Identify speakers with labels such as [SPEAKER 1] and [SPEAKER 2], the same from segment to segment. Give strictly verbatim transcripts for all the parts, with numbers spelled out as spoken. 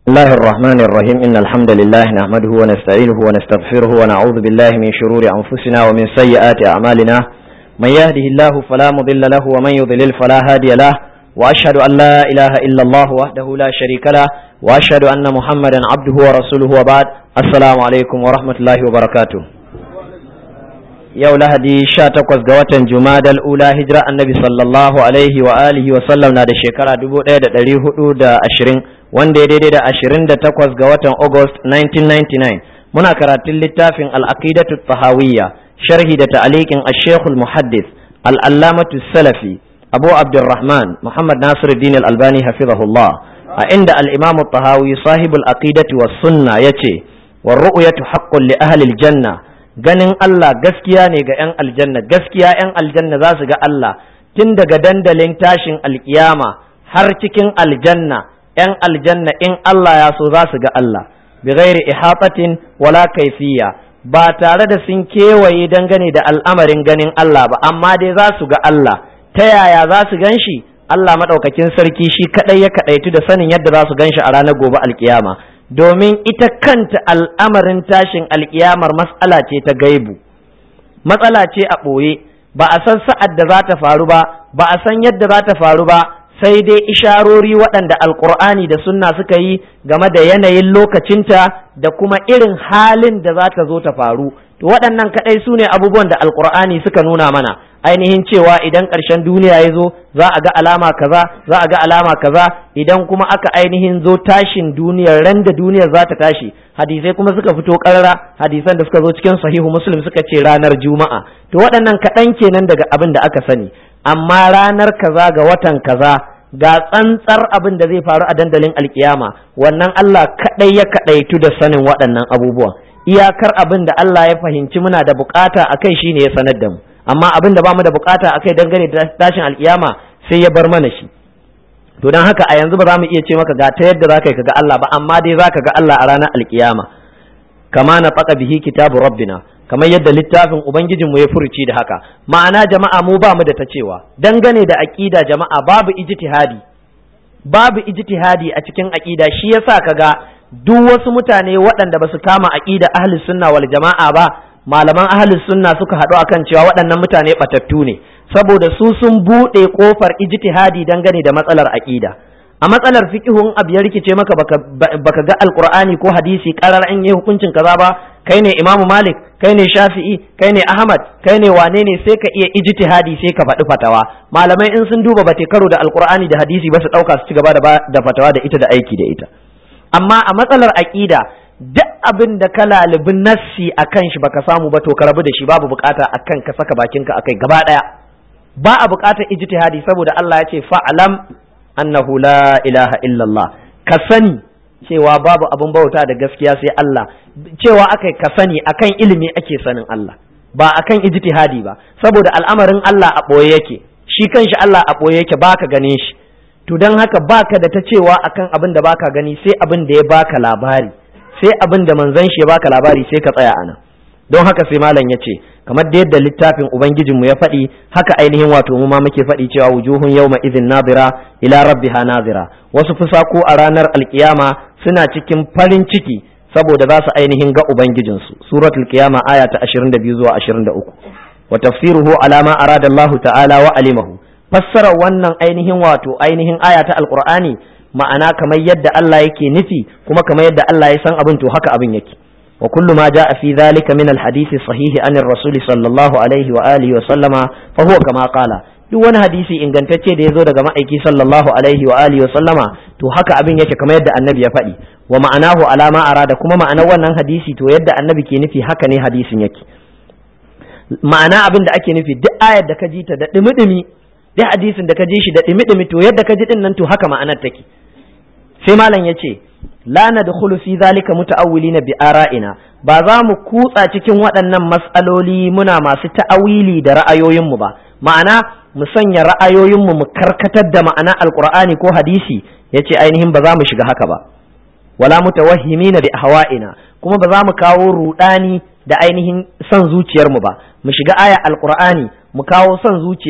[SPEAKER 1] بسم الله الرحمن الرحيم إن الحمد لله نحمده ونستعينه ونستغفره ونعوذ بالله من شرور أنفسنا ومن سيئات أعمالنا من يهده الله فلا مضل له ومن يضلل فلا هادي له وأشهد أن لا إله إلا الله وحده لا شريك له وأشهد أن محمدا عبده ورسوله وبعد السلام عليكم ورحمة الله وبركاته. yau lahadi sha takwas ga watan jumadal ula hijira annabi sallallahu alaihi wa alihi wa sallam na da shekara dubu ɗaya da ɗari hudu da ashirin wanda ya daidai da ashirin da takwas ga watan august nineteen ninety-nine muna karatun littafin al-aqidatu tahawiyya sharhi da ta'aliqin ash-shaykh al-muhaddith al-allamatu salafi abu abdurrahman muhammad nasiruddin al-albani hafizahullah a inda al-imam at-tahawi sahibul aqidati was sunna yace war ru'yatu haqqun li ahli al-janna ganin Allah gaskiya ne ga 'yan aljanna gaskiya 'yan aljanna za su ga Allah tun daga dandalin tashin alkiyama har cikin aljanna 'yan aljanna in Allah ya so za su ga Allah bi ghairi ihatatin wala kaifiya ba tare da sun kewaye dangane da al'amarin ganin Allah ba amma dai za su ga Allah ta yaya za su gan shi Allah madaukakin sarki shi kadai ya kadaitu da sanin yadda za su gan shi a ranar gobe alkiyama domin ita kanta al'amarin tashin alƙiyamar matsala ce ta gaibu, matsala ce a ɓoye, ba a san sa'ad da za ta faru ba, ba a san yadda za ta faru ba, sai dai isharori waɗanda alƙur'ani da sunna suka yi game da yanayin lokacinta da kuma irin halin da za ta zo ta faru. To waɗannan kaɗai su ne abubuwan da alƙur'ani suka nuna mana. ainihin cewa idan ƙarshen duniya ya zo za a ga alama kaza za a ga alama kaza idan kuma aka ainihin zo tashin duniyar ran da duniyar za ta tashi hadisai kuma suka fito ƙarara hadisan da suka zo cikin sahihu muslim suka ce ranar juma'a to waɗannan kaɗan kenan daga abin da aka sani amma ranar kaza ga watan kaza ga tsantsar abin da zai faru a dandalin alkiyama wannan Allah kaɗai ya kaɗaitu da sanin waɗannan abubuwan iyakar abin da Allah ya fahimci muna da bukata akai shine ya sanar da mu amma abin da bamu da bukata akai dangane da tashin alkiyama sai ya bar mana shi to dan haka a yanzu ba za mu iya ce maka ga ta yadda zaka yi kaga Allah ba amma dai zaka ga Allah a ranar alkiyama kama na faqa bihi kitabu rabbina kamar yadda littafin ubangijin mu ya furuci da haka ma'ana jama'a mu ba mu da ta cewa dangane da aqida jama'a babu ijtihadi babu ijtihadi a cikin aqida shi yasa kaga duk wasu mutane waɗanda ba su kama aqida ahli sunna wal jama'a ba malaman ahlus sunna suka haɗu akan cewa waɗannan mutane batattu ne saboda su sun buɗe ƙofar ijtihadi dangane da matsalar aqida a matsalar fiqhun abu ya rikice maka baka, baka ga alqur'ani ko hadisi qarar an yi hukuncin kaza ba kai ne imamu malik kai ne shafi'i kai ne ahmad kai ne wane ne sai ka iya ijtihadi sai ka faɗi fatawa malamai in sun duba bate karo da alqur'ani da hadisi ba su ɗauka su ci gaba da fatawa da ita da aiki da ita amma a matsalar aqida duk abin da ka lalibin nassi a kan shi baka samu ba to ka rabu da shi babu bukata a kan ka saka bakinka a kai gaba daya ba a bukatar ijtihadi saboda Allah ya ce fa'alam annahu la ilaha illallah ka sani cewa babu abin bauta da gaskiya sai Allah cewa akai ka sani akan ilimi ake sanin Allah ba akan ijtihadi ba saboda al'amarin Allah a boye yake shi kanshi Allah a boye yake baka gane shi to dan haka baka da ta cewa akan abin da baka gani sai abin da ya baka labari sai abin da manzon shi ya baka labari sai ka tsaya ana don haka sai malam ya ce kamar da yadda littafin ubangijinmu ya faɗi haka ainihin wato mu ma muke faɗi cewa wujuhun yawma idhin nadira ila rabbiha nadira wasu fusako a ranar alkiyama suna cikin farin ciki saboda za su ainihin ga ubangijinsu suratul qiyama aya ta ashirin da biyu zuwa ashirin da uku wa tafsiruhu ala ma arada Allah ta'ala wa alimahu fassara wannan ainihin wato ainihin aya ta alqur'ani ma'ana kamar yadda Allah yake nufi kuma kamar yadda Allah ya san abin to haka abin yake wa kullu ma jaa fi dhalika min al-hadith sahih an ar-rasul sallallahu alaihi wa alihi wa sallama fa huwa kama qala duk wani hadisi ingantacce da yazo daga ma'aiki sallallahu alaihi wa alihi wa sallama to haka abin yake kamar yadda annabi ya faɗi wa ma'anahu alama arada kuma ma'anar wannan hadisi to yadda annabi ke nufi haka ne hadisin yake ma'ana abin da ake nufi duk ayar da ka ji ta da dumi-dumi duk hadisin da ka ji shi da dumi-dumi to yadda ka ji din nan to haka ma'anar take sai malam ya ce la nadkhulu fi zalika muta'awwilina bi ara'ina ba za mu kutsa cikin waɗannan mas'aloli muna masu ta'awili da ra'ayoyinmu ba ma'ana mu sanya ra'ayoyinmu mu karkatar da ma'ana alqur'ani ko hadisi yace ainihin ba za mu shiga haka ba wala mutawahhimina bi ahwa'ina kuma ba za mu kawo rudani da ainihin son zuciyarmu ba mu shiga aya alqur'ani mu kawo son zuciya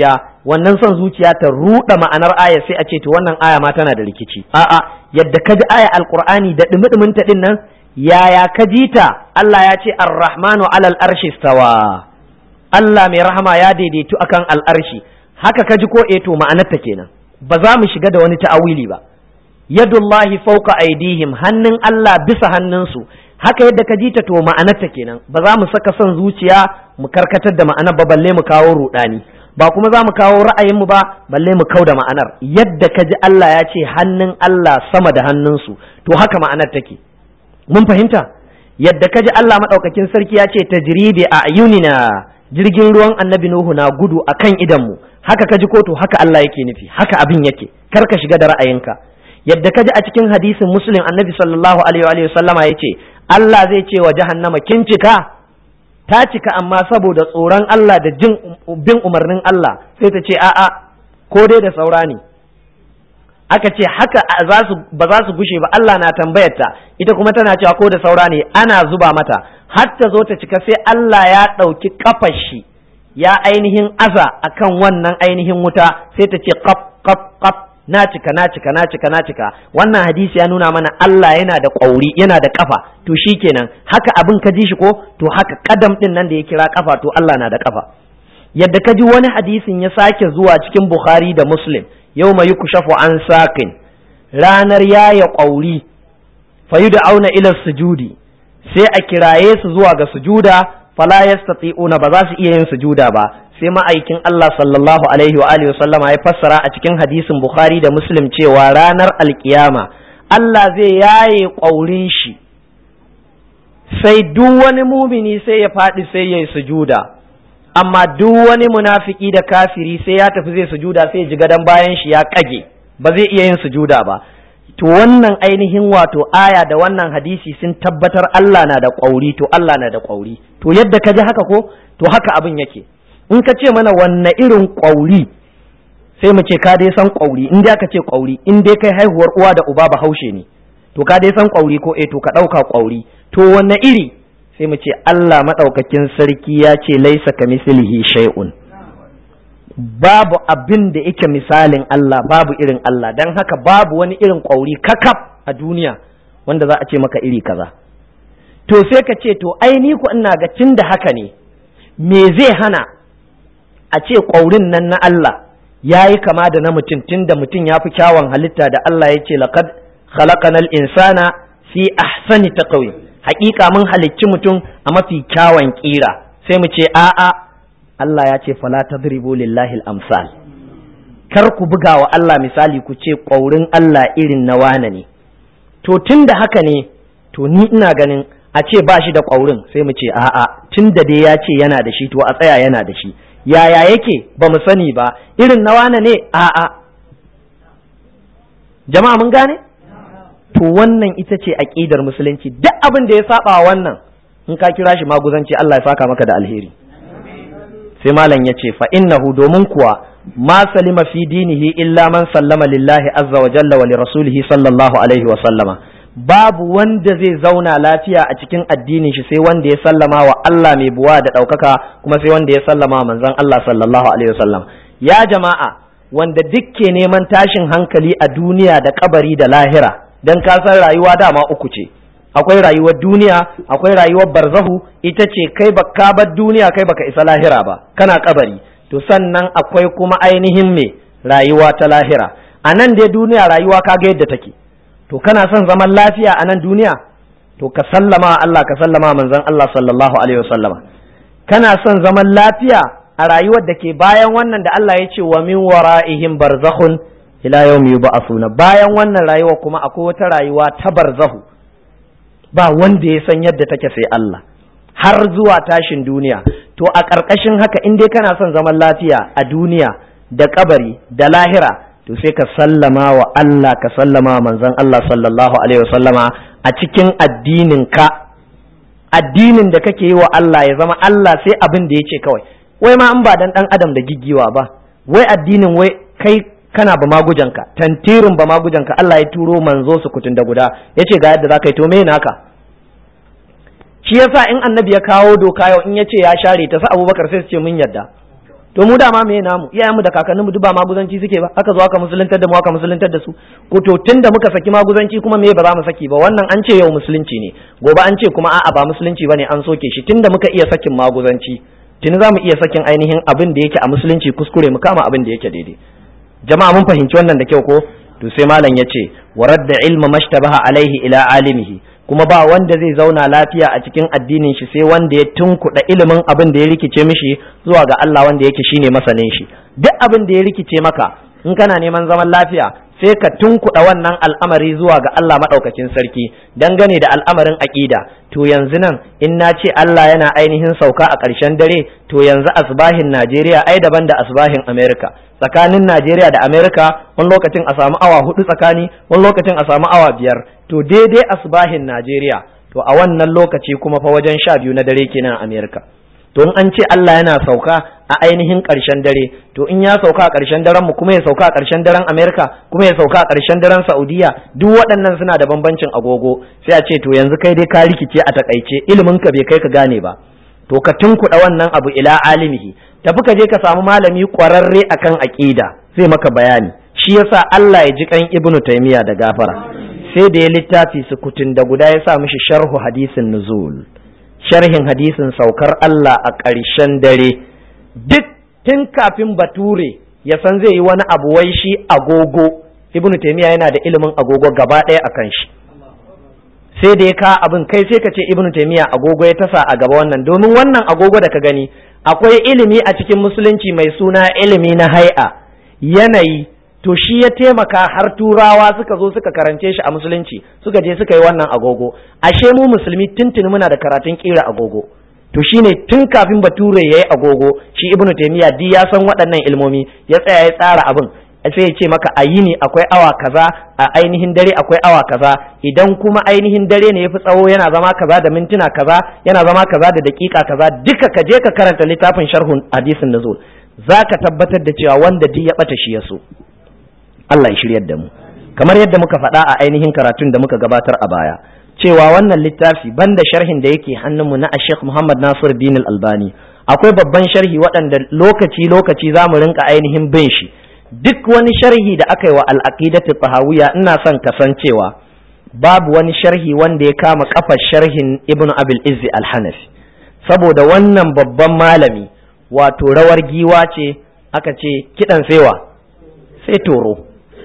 [SPEAKER 1] wannan son zuciya ta ruɗa ma'anar aya sai a ce to wannan aya ma tana da rikici. A'a, yadda ka ji aya alqur'ani da dumi-dumin ta din nan, yaya ka ji ta? Allah ya ce ar-rahmanu alal arshi stawa, Allah mai rahama ya daidaitu akan al'arshi. Haka ka ji ko eh to ma'anar ta kenan, ba za mu shiga da wani ta'awili ba. Yadullahi fawqa aydihim, hannun Allah bisa hannunsu, haka yadda ka ji ta to ma'anar ta kenan, ba za mu saka son zuciya mu karkatar da ma'anar ba, balle mu kawo rudani, ba kuma za mu kawo ra'ayin mu ba, balle mu kauda ma'anar. Yadda ka ji Allah ya ce hannun Allah sama da hannunsu, to haka ma'anar take. Mun fahimta? Yadda ka ji Allah madaukakin sarki ya ce tajribi a ayunina, jirgin ruwan annabi Nuhu na gudu akan idanmu, haka ka ji ko to haka Allah yake nufi, haka abin yake, kar ka shiga da ra'ayinka. Yadda ka ji a cikin hadisin Muslim annabi sallallahu alaihi wa sallama ya ce Allah zai ce wa jahannama kin cika, ta cika amma saboda tsoron Allah da jin bin umarnin Allah sai ta ce a'a ko dai da saura ne. Aka ce haka za su ba za su gushe ba, Allah na tambayar ta, ita kuma tana cewa ko da saura ne, ana zuba mata har ta zo ta cika sai Allah ya ɗauki kafar shi ya ainihin aza akan wannan ainihin wuta sai ta ce qaf qaf qaf, na cika na cika na cika na cika. Wannan hadisi ya nuna mana Allah yana da ƙauri, yana da kafa, to shikenan haka abin ka ji shi ko to haka kadam din nan da ya kira kafa to Allah na da kafa. Yadda ka ji wani hadisin ya sake zuwa cikin Bukhari da Muslim, yawma yukshafu an saqin, ranar yaya ƙauri, fayud'auna ila sujudi, sai a kiraye su zuwa ga sujuda, fala yastati'una, ba za su iya yin sujuda ba. Sai ma'aikin Allah sallallahu alaihi wa alihi wasallama ya fassara a cikin hadisin Bukhari da Muslim cewa ranar alkiyama Allah zai yaye ƙaurin shi, sai duk wani mumini sai ya faɗi sai ya yi sujuda, amma duk wani munafiki da kafiri sai ya tafi zai sujuda sai ji gadon bayan shi ya kage, ba zai iya yin sujuda ba. To wannan ainihin wato aya da wannan hadisi sun tabbatar Allah na da ƙauri, to Allah na da ƙauri. To yadda ka ji haka ko to haka abin yake. In ka ce mana wanne irin ƙwauri, sai mu ce ka dai san ƙwauri. In dai aka ce ƙwauri, in dai kai haihuwar uwa da uba bahaushe ne, to ka dai san ƙwauri ko eh to ka ɗauka ƙwauri. To wanne iri? Sai mu ce Allah maɗaukakin sarki ya ce laisa kamislihi shay'un, babu abin da yake misalin Allah, babu irin Allah, dan haka babu wani irin ƙwauri kakaf a duniya wanda za a ce maka iri kaza. To sai ka ce to ai ni ku ina ga tun da haka ne, me zai hana a ce ƙwaurin nan na Allah ya yi kama da na mutum, tun da mutum ya fi kyawun halitta da Allah ya ce laqad khalaqanal insana fi ahsani taqwim, haƙiƙa mun halicci mutum a mafi kyawun ƙira. Sai mu ce a'a, Allah ya ce fala tadribu lillahi al-amsal, kar ku buga wa Allah misali ku ce ƙwaurin Allah irin na wane ne. To tun da haka ne, to ni ina ganin a ce ba shi da ƙwaurin, sai mu ce a'a, tun da dai ya ce yana da shi to a tsaya yana da shi. Yaya yake ba mu sani ba, irin na wane ne? A'a. Jama'a mun gane? To wannan ita ce aqidar musulunci. Duk abin da ya saba wannan, in ka kira shi maguzanci, Allah ya saka maka da alheri. Sai malam ya ce fa innahu, domin kuwa ma salima fi dinihi illa man sallama lillahi azza wa jalla wa li rasulihi sallallahu alaihi wa sallama. Babu wanda zai zauna lafiya a cikin addinin shi sai wanda ya sallama wa Allah mai buwa da ɗaukaka, kuma sai wanda ya sallama wa manzon Allah sallallahu alaihi wasallam. Ya jama'a, wanda duk ke neman tashin hankali a duniya da kabari da lahira, dan ka san rayuwa dama uku ce, akwai rayuwar duniya, akwai rayuwar barzahu, ita ce kai baka bar duniya kai baka isa lahira ba, kana kabari. To sannan akwai kuma ainihin me rayuwa ta lahira. A nan dai duniya rayuwa kaga yadda take. To kana son zaman lafiya a nan duniya, to ka sallama Allah, ka sallama manzon Allah sallallahu alaihi wasallama. Kana son zaman lafiya a rayuwar da ke bayan wannan da Allah ya ce wa min wara'ihim barzakhun ila yawmi yub'athuna, bayan wannan rayuwa kuma akwai wata rayuwa ta barzahu, ba wanda ya san yadda take sai Allah, har zuwa tashin duniya. To a ƙarƙashin haka in dai kana son zaman lafiya a duniya da kabari da lahira, to sai ka sallama wa Allah, ka sallama wa manzon Allah sallallahu alaihi wasallama a cikin addinin ka, addinin da kake yi wa Allah ya zama Allah sai abin da yace kawai. Wai ma an ba dan dan adam da giggiwa ba, wai addinin wai kai kana ba magujanka, tantirin ba magujanka, Allah ya turo manzo su kutun da guda yace ga yadda zaka yi, to me naka? Shi yasa in annabi ya kawo doka yau in yace ya share ta, sa Abubakar sai su ce mun yadda. to mu dama me namu iyayenmu da kakanninmu duk ba maguzanci suke ba aka zo aka musuluntar da mu aka musuluntar da su ko to tunda muka saki maguzanci kuma me ba za mu saki ba wannan an ce yau musulunci ne gobe an ce kuma a'a ba musulunci bane an soke shi tunda muka iya sakin maguzanci tuni za mu iya sakin ainihin abin da yake a musulunci kuskure mu kama abin da yake daidai jama'a mun fahimci wannan da kyau ko to sai malam yace waradda ilma mashtabaha alaihi ila alimihi kuma ba wanda zai zauna lafiya a cikin addinin shi sai wanda ya tunkuɗa ilimin abin da ya rikice mishi zuwa ga Allah wanda yake shine masanin shi duk abin da ya rikice maka in kana neman zaman lafiya sai ka tunkuɗa wannan al'amari zuwa ga Allah madaukakin sarki dangane da al'amarin aqida to yanzu nan in na ce Allah yana ainihin sauka a ƙarshen dare to yanzu asbahin Najeriya ai daban da asbahin America tsakanin Najeriya da America wani lokacin a samu awa hudu tsakani wani lokacin a samu awa biyar to daidai asbahin Najeriya to a wannan lokaci kuma fa wajen sha biyu na dare kenan a America to in an ce Allah yana sauka a ainihin ƙarshen dare to in ya sauka a ƙarshen daren mu kuma ya sauka a ƙarshen daren America kuma ya sauka a ƙarshen daren Saudiya duk waɗannan suna da bambancin agogo sai a ce to yanzu kai dai ka rikice a takaice ilimin ka bai kai ka gane ba to ka tunkuɗa wannan abu ila alimihi tafi ka je ka samu malami ƙwararre akan aqida zai maka bayani shi yasa Allah ya ji kan Ibn Taymiyyah da gafara sai da ya littafi sukutun da guda ya sa mishi sharhu hadisin nuzul sharhin hadisin saukar Allah a ƙarshen dare duk tun kafin bature ya san zai yi wani abu wai shi agogo Ibn Taymiyyah yana da ilimin agogo gaba ɗaya akan shi sai da ya ka abin kai sai ka ce Ibn Taymiyyah agogo ya tasa a gaba wannan domin wannan agogo da ka gani akwai ilimi a cikin musulunci mai suna ilimi na hai'a yanayi to shi ya taimaka har turawa suka zo suka karance shi a musulunci suka je suka yi wannan agogo ashe mu musulmi tuntuni muna da karatun kira agogo to shine tun kafin bature yayi agogo shi Ibn Taymiyyah di ya san waɗannan ilmomi ya tsaya ya tsara abin sai ya ce maka a yini akwai awa kaza a ainihin dare akwai awa kaza idan kuma ainihin dare ne yafi tsawo yana zama kaza da mintuna kaza yana zama kaza da dakika kaza duka ka je ka karanta littafin sharhun hadisin nuzul zaka tabbatar da cewa wanda duk ya bata shi ya so Allah ya shiryar da mu kamar yadda muka faɗa a ainihin karatun da muka gabatar a baya cewa wannan littafi banda sharhin da yake hannunmu na Sheikh Muhammad Nasiruddin Al-Albani akwai babban sharhi waɗanda lokaci lokaci zamu rinka ainihin bin shi duk wani sharhi da aka yi wa al-aqidatu tahawiyya ina son kasancewa babu wani sharhi wanda ya kama kafar sharhin Ibn Abil Izzi Al-Hanafi saboda wannan babban malami wato rawar giwa ce aka ce kidan saiwa sai toro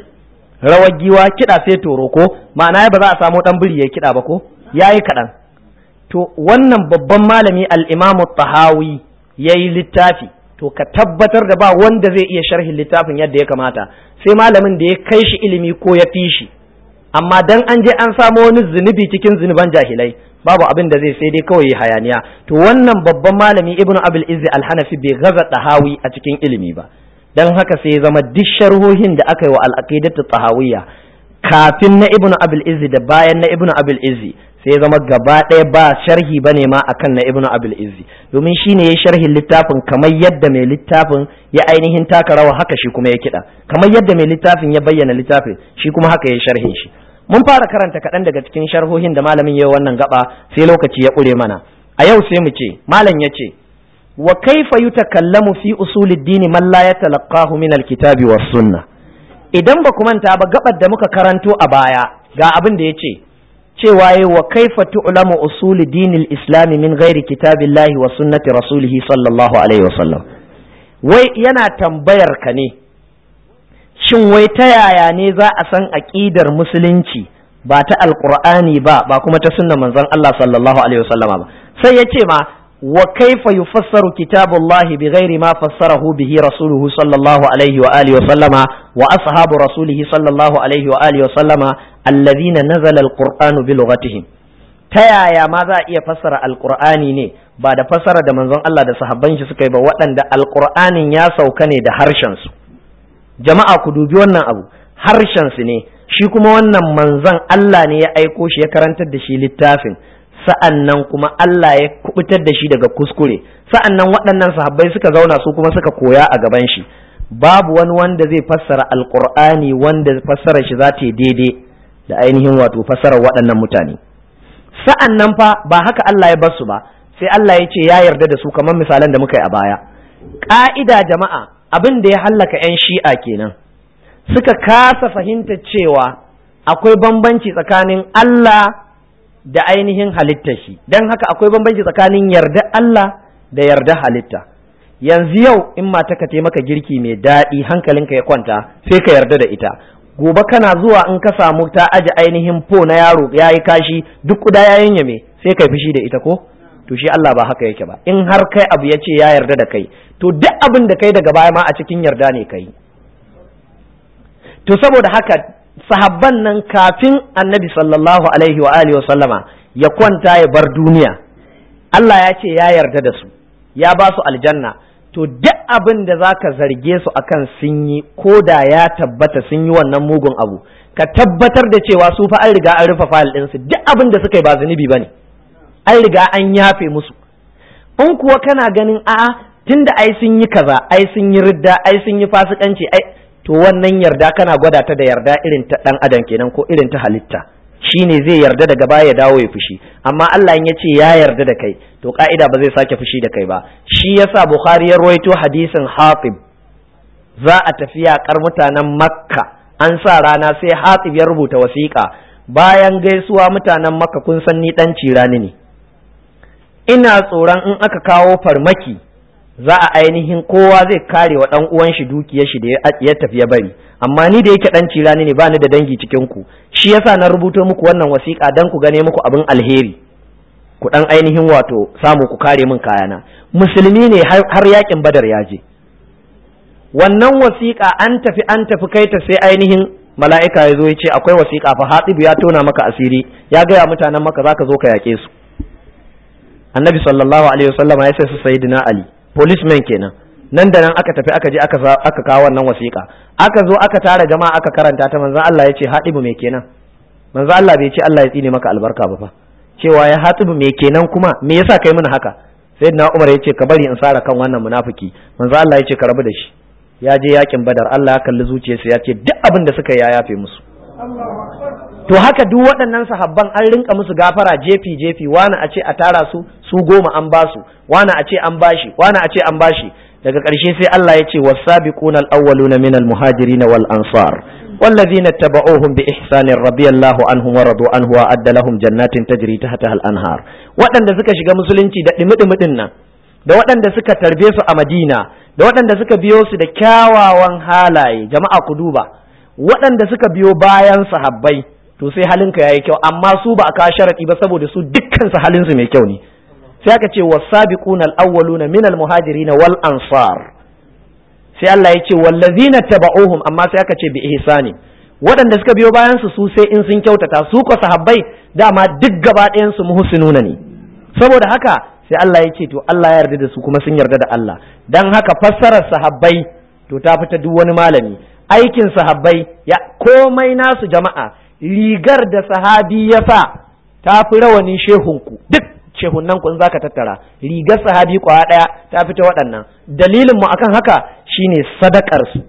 [SPEAKER 1] rawar giwa kiɗa sai toro ko ma'ana ba za a samu ɗan biri ya kiɗa ba ko ya yi kaɗan to wannan babban malami al'imamu tahawi ya yi littafi to ka tabbatar da ba wanda zai iya sharhin littafin yadda ya kamata sai malamin da ya kai shi ilimi ko ya fi shi amma dan an je an samu wani zunubi cikin zunuban jahilai babu abin da zai sai dai kawai hayaniya to wannan babban malami ibnu abul izzi al-hanafi bai gaza tahawi a cikin ilimi ba dan haka sai ya zama duk sharhohin da aka yi wa al-aqidatu tahawiyya kafin na ibnu abul izzi da bayan na ibnu abul izzi sai ya zama gaba ɗaya ba sharhi bane ma akan na ibnu abul izzi domin shine ya sharhin littafin kamar yadda mai littafin ya ainihin taka rawa haka shi kuma ya kiɗa kamar yadda mai littafin ya bayyana littafin shi kuma haka ya sharhin shi mun fara karanta kaɗan daga cikin sharhohin da malamin ya yi wannan gaba sai lokaci ya ƙure mana a yau sai mu ce malam ya ce wa kaifa yutakallamu fi usulid dini man la yatalaqahu min alkitabi was sunnah idan ba ku manta ba gabar da muka karanto a baya ga abin da yace cewa yayi wa kaifa tu'lamu usul dinil islam min ghairi kitabillahi wa sunnati rasulih sallallahu alaihi wasallam wai yana tambayar ka ne shin wai ta yaya ne za a san aqidar musulunci ba ta alqur'ani ba ba kuma ta sunnar manzon Allah sallallahu alaihi wasallama ba sai yace ma wa kaifa yufassaru kitabullahi bighairi ma fassarahu bihi rasuluhu sallallahu alaihi wa alihi wa sallama wa ashabu rasulihi sallallahu alaihi wa alihi wa sallama alladhina nazala alqur'anu bi lughatihim ta yaya ma za a iya fassara alqur'ani ne ba da fassara da manzon Allah da sahabban shi suka yi ba waɗanda alqur'anin ya sauka ne da harshen su jama'a ku dubi wannan abu harshen su ne shi kuma wannan manzon Allah ne ya aiko shi ya karantar da shi littafin sa'an nan kuma Allah ya kubutar da shi daga kuskure sa'an nan waɗannan sahabbai suka zauna su kuma suka koya a gaban shi babu wani wanda zai fassara alƙur'ani wanda fassara shi za ta yi daidai da ainihin wato fassarar waɗannan mutane sa'an nan fa ba haka Allah ya bar su ba sai Allah ya ce ya yarda da su kamar misalan da muka yi a baya ƙa'ida jama'a abin da ya hallaka 'yan shi'a kenan suka kasa fahimtar cewa akwai bambanci tsakanin Allah da ainihin halitta shi, don haka akwai bambanci tsakanin yarda Allah da yarda halitta. Yanzu yau in mata ka maka girki mai daɗi hankalinka ya kwanta sai ka yarda da ita, gobe kana zuwa in ka samu ta aji ainihin po na yaro ya yi kashi duk kuda ya yanyame sai ka fushi da ita ko? To shi Allah ba haka yake ba, in har kai abu ya ce ya yarda da kai to duk abin da kai daga baya ma a cikin yarda ne kai. To saboda haka sahabban nan kafin annabi sallallahu alaihi wa alihi wa sallama ya kwanta ya bar duniya Allah ya ce ya yarda da su ya ba su aljanna, to duk abin da zaka zarge su akan sun yi ko da ya tabbata sun yi wannan mugun abu ka tabbatar da cewa su fa an riga an rufe fayil ɗinsu, duk abin da suka yi ba zunubi bane, an riga an yafe musu. In kuwa kana ganin a'a tunda ai sun yi kaza ai sun yi ridda ai sun yi fasikanci ai to wannan yarda kana gwada ta da yarda irin ta dan adam kenan ko irin ta halitta, shine zai yarda daga baya ya dawo ya fushi. Amma Allah in yace ya yarda da kai to ka'ida ba zai sake fushi da kai ba. Shi yasa Bukhari ya rawaito hadisin Hatib, za a tafi yaƙar mutanen Makka, an sa rana sai Hatib ya rubuta wasiƙa, bayan gaisuwa mutanen Makka kun san ni dan cirani ne, ina tsoron in aka kawo farmaki za a ainihin kowa zai kare wa ɗan uwan shi dukiyar shi da ya tafi ya bari, amma ni da yake ɗan cirani ne ba ni da dangi cikin ku, shi yasa na rubuto muku wannan wasiƙa dan ku gane muku abin alheri, ku ɗan ainihin wato samu ku kare min kayana. Musulmi ne har yakin Badar ya je, wannan wasiƙa an tafi an tafi kai ta sai ainihin mala'ika ya zo ya ce akwai wasiƙa fa Hatibu ya tona maka asiri, ya gaya mutanen maka zaka zo ka yaƙe su. Annabi sallallahu alaihi wasallama ya sai su sayyidina Ali policeman kenan, nan da nan aka tafi aka je aka aka kawo wannan wasiƙa, aka zo aka tara jama'a aka karanta ta, manzon Allah ya ce Hatibu me kenan? Manzon Allah bai ce Allah ya tsine maka albarka ba fa, cewa ya Hatibu me kenan kuma me yasa kai mini haka? Sayyidina Umar ya ce ka bari in sara kan wannan munafiki, manzon Allah ya ce ka rabu da shi, ya je yakin Badar, Allah ya kalli zuciyarsa ya ce duk abin da suka yi ya yafe musu. To haka duk waɗannan sahabban an rinka musu gafara jefi jefi, wani a ce a tara su su goma an basu, wani a ce an bashi, wani a ce an bashi, daga ƙarshe sai Allah ya ce was-sabiquna al-awwaluna minal muhajirin wal ansar wallazina tabauhum bi ihsanin radiyallahu anhum wa radu anhu wa adda lahum jannatin tajri tahtaha al-anhar. Waɗanda suka shiga musulunci da dimi-dimin nan, da waɗanda suka tarbe su a Madina, da waɗanda suka biyo su da kyawawan halaye, jama'a ku duba, waɗanda suka biyo bayan sahabbai to sai halinka yayi kyau, amma su ba a kawo sharadi ba saboda su dukkan su halin su mai kyau ne. Sai aka ce was-sabiquna al-awwaluna minal muhajirin wal ansar, sai Allah ya ce wallazina tabauhum, amma sai aka ce bi ihsani, waɗanda suka biyo bayan su su sai in sun kyautata, su ko sahabbai dama duk gaba ɗayan su muhsinuna ne. Saboda haka sai Allah ya ce to Allah ya yarda da su kuma sun yarda da Allah, dan haka fassarar sahabbai to ta fita duk wani malami. Aikin sahabbai ya komai nasu jama'a, rigar da sahabi ya sa ta fi rawanin shehunku, duk shehunan ku in zaka tattara rigar sahabi kwaya daya ta fita waɗannan. Dalilin mu akan haka shine sadakar su,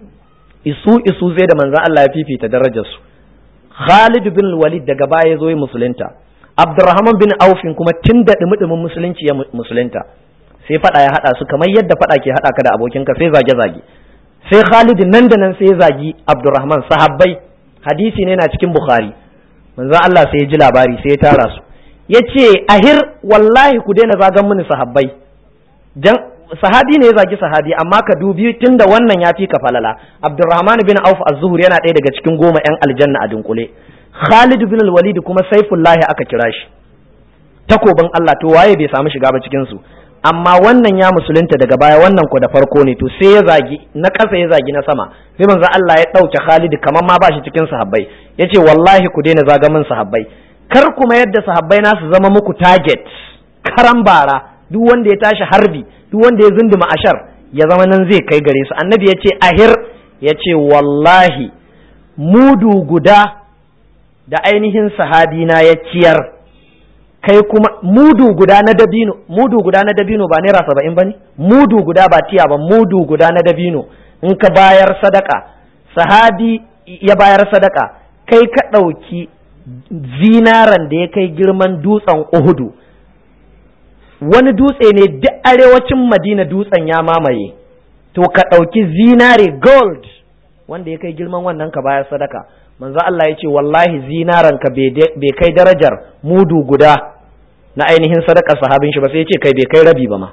[SPEAKER 1] isu isu zai da manzon Allah ya fifita darajar su. Khalid bin Walid daga baya ya zo yi musulunta, Abdurrahman bin Aufin kuma tun da dumudumin musulunci ya musulunta, sai fada ya hada su kamar yadda fada ke hada ka da abokinka, sai zage zage, sai Khalid nan da nan sai ya zagi Abdurrahman. Sahabbai, hadisi ne na cikin Bukhari, manzon Allah sai ya ji labari sai ya tara su, ya ce ahir wallahi ku daina zagan mini sahabbai, dan sahabi ne ya zagi sahabi, amma ka dubi tunda wannan ya fi ka falala. Abdurrahman bin Auf az-Zuhri yana ɗaya daga cikin goma yan aljanna a dunkule, Khalid bin al-Walid kuma Saifullahi aka kira shi, takobin Allah, to waye bai samu shiga ba cikin su? Amma wannan ya musulunta daga baya, wannan ko da farko ne, to sai ya zagi na ƙasa ya zagi na sama, sai manzo Allah ya ɗauke Khalid kamar ma ba shi cikin sahabbai, yace wallahi ku daina zaga min sahabbai, kar kuma yadda sahabbai na su zama muku target karan bara, duk wanda ya tashi harbi, duk wanda ya zunduma ashar ya zama nan zai kai gare su. Annabi yace ahir, yace wallahi mudu guda da ainihin sahabi na ya ciyar, kai kuma mudu guda na dabino, mudu guda na dabino ba naira saba'in ba ne, mudu guda ba tiya ba, mudu guda na dabino in ka bayar sadaka, sahabi ya bayar sadaka, kai ka ɗauki zinaran da ya kai girman dutsen Uhudu wani dutse ne duk arewacin Madina dutsen ya mamaye, to ka ɗauki zinare gold wanda ya kai girman wannan ka bayar sadaka. Manzo Allah ya ce wallahi zinaran ka bai kai darajar mudu guda na ainihin sadaka sahabin shi ba, sai ya ce kai bai kai rabi ba ma.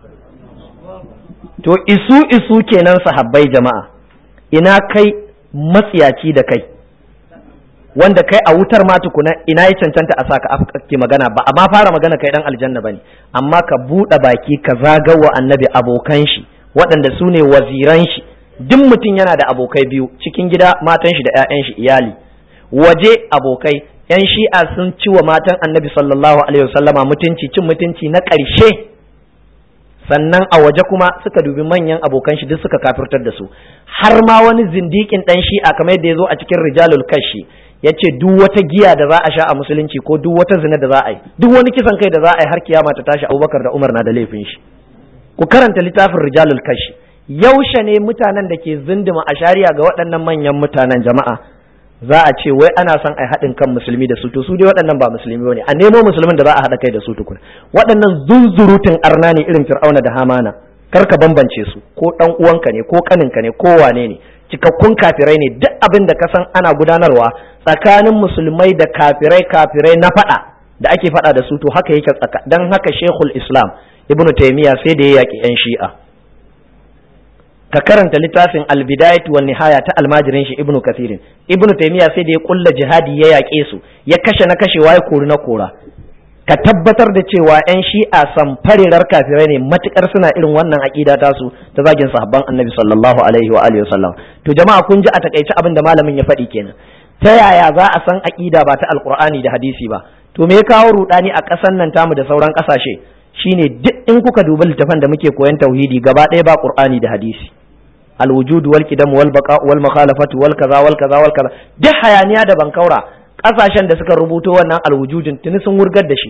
[SPEAKER 1] To isu isu kenan sahabbai jama'a, ina kai matsiyaci da kai wanda kai a wutar ma tukuna ina ya cancanta a saka ake magana ba amma fara magana kai dan aljanna bane, amma ka buɗe baki ka zagawa annabi abokan shi waɗanda su ne waziran shi. Duk mutum yana da abokai biyu, cikin gida matan shi da ƴaƴan shi iyali, waje abokai. Yan shi'a sun ci wa matan annabi sallallahu alaihi wasallama mutunci, cin mutunci na ƙarshe, sannan a waje kuma suka dubi manyan abokan shi duk suka kafirtar da su. Har ma wani zindikin ɗan shi'a kamar yadda ya zo a cikin rijalul kashi ya ce duk wata giya da za a sha a musulunci ko duk wata zina da za a yi, duk wani kisan kai da za a yi har kiyama ta tashi, Abubakar da Umar na da laifin shi. Ku karanta littafin rijalul kashi. Yaushe ne mutanen da ke zinduma a shari'a ga waɗannan manyan mutanen jama'a za a ce wai ana son a haɗin kan musulmi da su, to su dai waɗannan ba musulmi bane, a nemo musulmin da za a haɗa kai da su tukun. Waɗannan zunzurutun arna ne irin Fir'auna da Hamana, kar ka bambance su, ko ɗan uwanka ne ko kaninka ne ko wane ne, cikakkun kafirai ne. Duk abin da ka san ana gudanarwa tsakanin musulmai da kafirai kafirai na faɗa da ake faɗa da su, to haka yake tsaka. Dan haka Sheikhul Islam Ibn Taymiyyah sai da ya yaƙi 'yan Shi'a. Ka karanta littafin al-bidayat wan nihaya ta almajirin shi Ibn Kathir. Ibn Taymiyyah sai da ya kulla jihadi ya yaƙe su, ya kashe na kashewa ya kori na kora. Ka tabbatar da cewa 'yan Shi'a samfarirar kafirai ne matukar suna irin wannan aqida ta su ta zagin sahabban Annabi sallallahu alaihi wa alihi wasallam. To jama'a kun ji a takaice abin da malamin ya faɗi kenan. Ta yaya za a san aqida ba ta alqur'ani da hadisi ba? To me ya kawo rudani a ƙasar nan tamu da sauran ƙasashe? Shine duk in kuka duba littafan da muke koyan tauhidi gaba ɗaya ba qur'ani da hadisi. Al-wujud wal qidam wal baqa wal mukhalafatu wal kaza wal kaza wal kaza, duk hayaniya da bankaura. Kasashen da suka rubuto wannan alwujudin tuni sun wurgar da shi,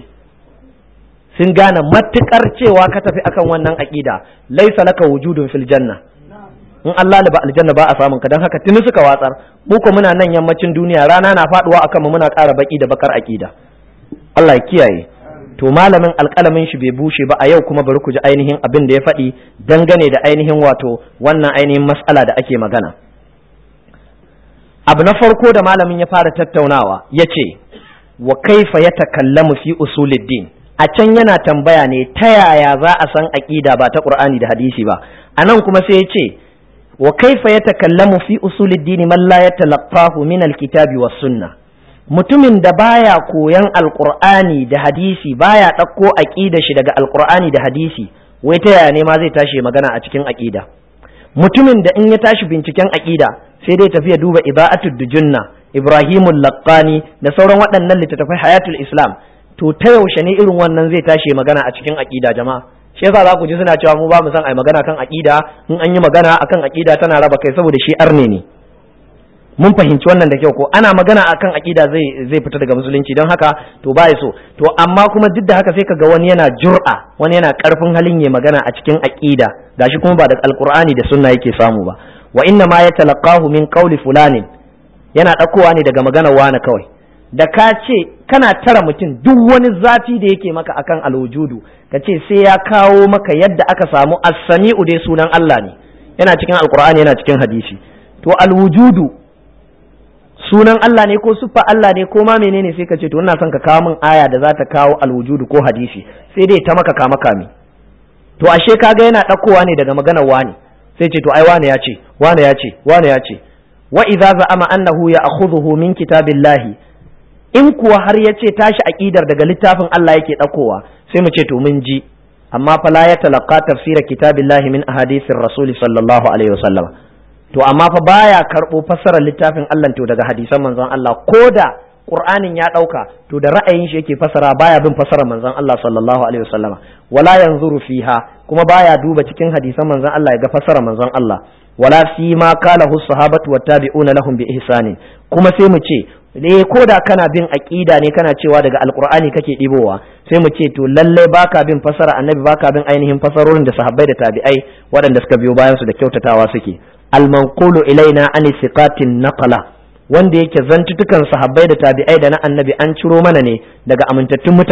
[SPEAKER 1] sun gane matukar cewa ka tafi akan wannan aqida laisa laka wujudun fil janna, in Allah ba aljanna ba a samun ka, dan haka tuni suka watsar. Mu ko muna nan yammacin duniya, rana na faduwa akan mu muna ƙara baki da bakar aqida. Allah ya kiyaye. To malamin alƙalamin shi bai bushe ba a yau, kuma bari ku ji ainihin abin da ya faɗi dangane da ainihin wato wannan ainihin mas'ala da ake magana. Abu na farko da malamin ya fara tattaunawa ya ce wa kaifa ya takallamu fi usuluddin. A can yana tambaya ne ta yaya za a san aqida ba ta Qur'ani da hadisi ba. Anan kuma sai ya ce wa kaifa ya takallamu fi usuluddin man la yatalaqahu min alkitabi was sunnah. Mutumin da baya koyan alqur'ani da hadisi, baya ɗauko aqida shi daga alqur'ani da hadisi, wai ta yaya ne ma zai tashi magana a cikin aqida? Mutumin da in ya tashi binciken aqida sai dai tafiya duba Ibaatud Dujunna, Ibrahimul Laqqani da sauran waɗannan littattafai Hayatul Islam, to ta yaushe ne irin wannan zai tashi magana a cikin aqida jama'a? Shi yasa za ku ji suna cewa mu ba mu san ai magana kan aqida, in an yi magana akan aqida tana raba kai saboda shi arne ne. Mun fahimci wannan da kyau ko? Ana magana akan aqida zai zai fita daga musulunci, don haka to baya so. To amma kuma duk da haka sai kaga wani yana jur'a, wani yana karfin halin ya magana a cikin aqida, gashi kuma ba da alqur'ani da sunna yake samu ba. Wa inna ma yatalaqahu min qawli fulanin, yana dakowa ne daga magana wani kawai. Da ka ce kana tara mutum duk wani zafi da yake maka akan alwujudu, ka ce sai ya kawo maka yadda aka samu as-sami'u dai sunan Allah ne, yana cikin alqur'ani yana cikin hadisi. To alwujudu sunan Allah ne ko siffa Allah ne ko ma menene, sai ka ce to ina son ka kawo min aya da za ta kawo alwujudu ko hadisi, sai dai ta maka kama kame. To ashe kaga yana dakowa ne daga maganar wani, sai ce to ai wane ya ce wane ya ce wane ya ce. Wa idza za'ama annahu ya'khudhuhu min kitabillahi, in kuwa har ya ce tashi aqidar daga littafin Allah yake dakowa, sai mu ce to mun ji, amma fa la yatalaqa tafsira kitabillahi min ahadithir rasul sallallahu alaihi wasallam. To amma fa baya karbo fassarar littafin Allah to daga hadisan manzon Allah, koda Qur'anin ya dauka to da ra'ayin shi yake fassara, baya bin fassarar manzon Allah sallallahu alaihi wasallama. Wala yanzuru fiha, kuma baya duba cikin hadisan manzon Allah ya ga fassarar manzon Allah. Wala fi ma qalahu sahabatu wattabi'una lahum bi ihsanin. Kuma sai mu ce eh koda kana bin aqida ne kana cewa daga alqur'ani kake dibowa, sai mu ce to lalle baka bin fassara annabi, baka bin ainihin fassarorin da sahabbai da tabi'ai waɗanda suka biyo bayan su da kyautatawa suke. Al-manqulu ilaina an siqatin naqala, wanda yake zantutukan sahabbai da tabi'ai da na annabi an ciro mana ne daga amintattun mutane.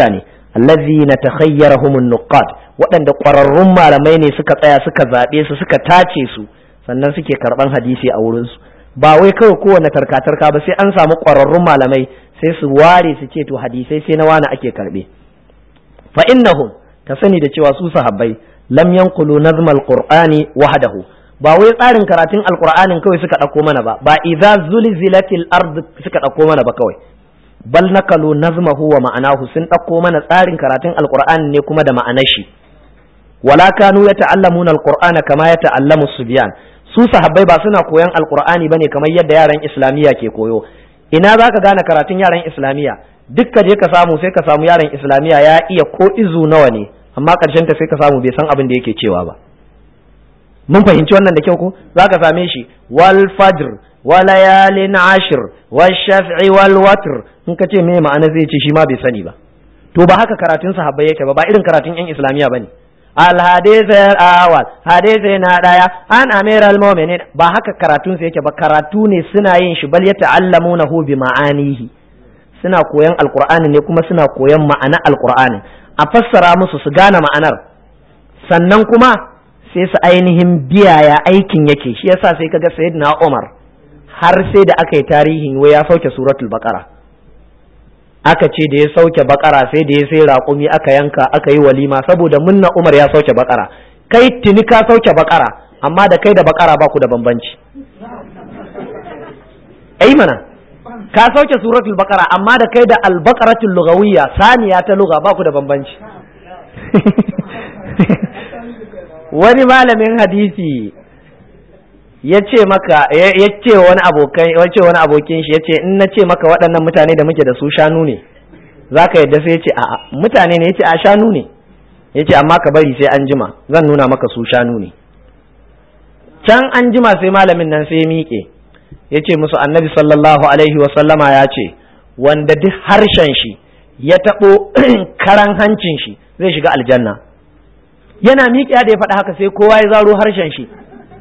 [SPEAKER 1] allazi natakhayyarahum an-nuqat waɗanda ƙwararrun malamai ne suka tsaya suka zaɓe su suka tace su sannan suke karɓan hadisi a wurin su ba wai kawai kowane tarkatarka ba sai an samu ƙwararrun malamai sai su ware su ce to hadisai sai na wani ake karɓe fa innahum ka sani da cewa su sahabbai lam yanqulu nazma al-qur'ani wahdahu ba wai tsarin karatun alqur'anin kawai suka ɗauko mana ba ba idza zulzilatil ard suka ɗauko mana ba kawai bal nakalu nazmahu wa ma'anahu sun ɗauko mana tsarin karatun alqur'ani ne kuma da ma'anar shi wala kanu yata'allamuna alqur'ana kama yata'allamu subyan su sahabbai ba suna koyan alqur'ani bane kamar yadda yaran islamiyya ke koyo ina zaka gane karatun yaran islamiyya duk ka je ka samu sai ka samu yaran islamiyya ya iya ko izu nawa ne amma karshen ta sai ka samu bai san abin da yake cewa ba mun fahimci wannan da kyau ko zaka same shi wal fajr wa layalin ashir wal shaf'i wal watr in ka ce me ma'ana zai ce shi ma bai sani ba to ba haka karatun sahabbai yake ba ba irin karatun yan islamiyya bane al hadith al awal hadith na daya an amir al mu'minin ba haka karatun sa yake ba karatu ne suna yin shi bal yata'allamunahu bi ma'anihi suna koyan alqur'ani ne kuma suna koyan ma'ana alqur'ani a fassara musu su gane ma'anar sannan kuma sai su ainihin biya ya aikin yake shi yasa sai kaga sayyidina Umar har sai da aka yi tarihin wai ya sauke suratul baqara aka ce da ya sauke baqara sai da ya sai raƙumi aka yanka aka yi walima saboda munna Umar ya sauke baqara kai tuni ka sauke baqara amma da kai da baqara ba ku da bambanci ai mana ka sauke suratul baqara amma da kai da al-baqaratul lughawiyya saniya ta lugha ba ku da bambanci wani malamin hadisi ya ce maka ya ce wani abokan ya ce wani abokin shi ya ce in na ce maka waɗannan mutane da muke da su shanu ne zaka yadda sai ya ce a'a mutane ne ya ce a shanu ne ya ce amma ka bari sai an jima zan nuna maka su shanu ne can an jima sai malamin nan sai ya miƙe ya ce musu annabi sallallahu alaihi wa sallama ya ce wanda duk harshen shi ya taɓo karan hancin shi zai shiga aljanna yana miƙiya da ya faɗa haka sai kowa ya zaro harshen shi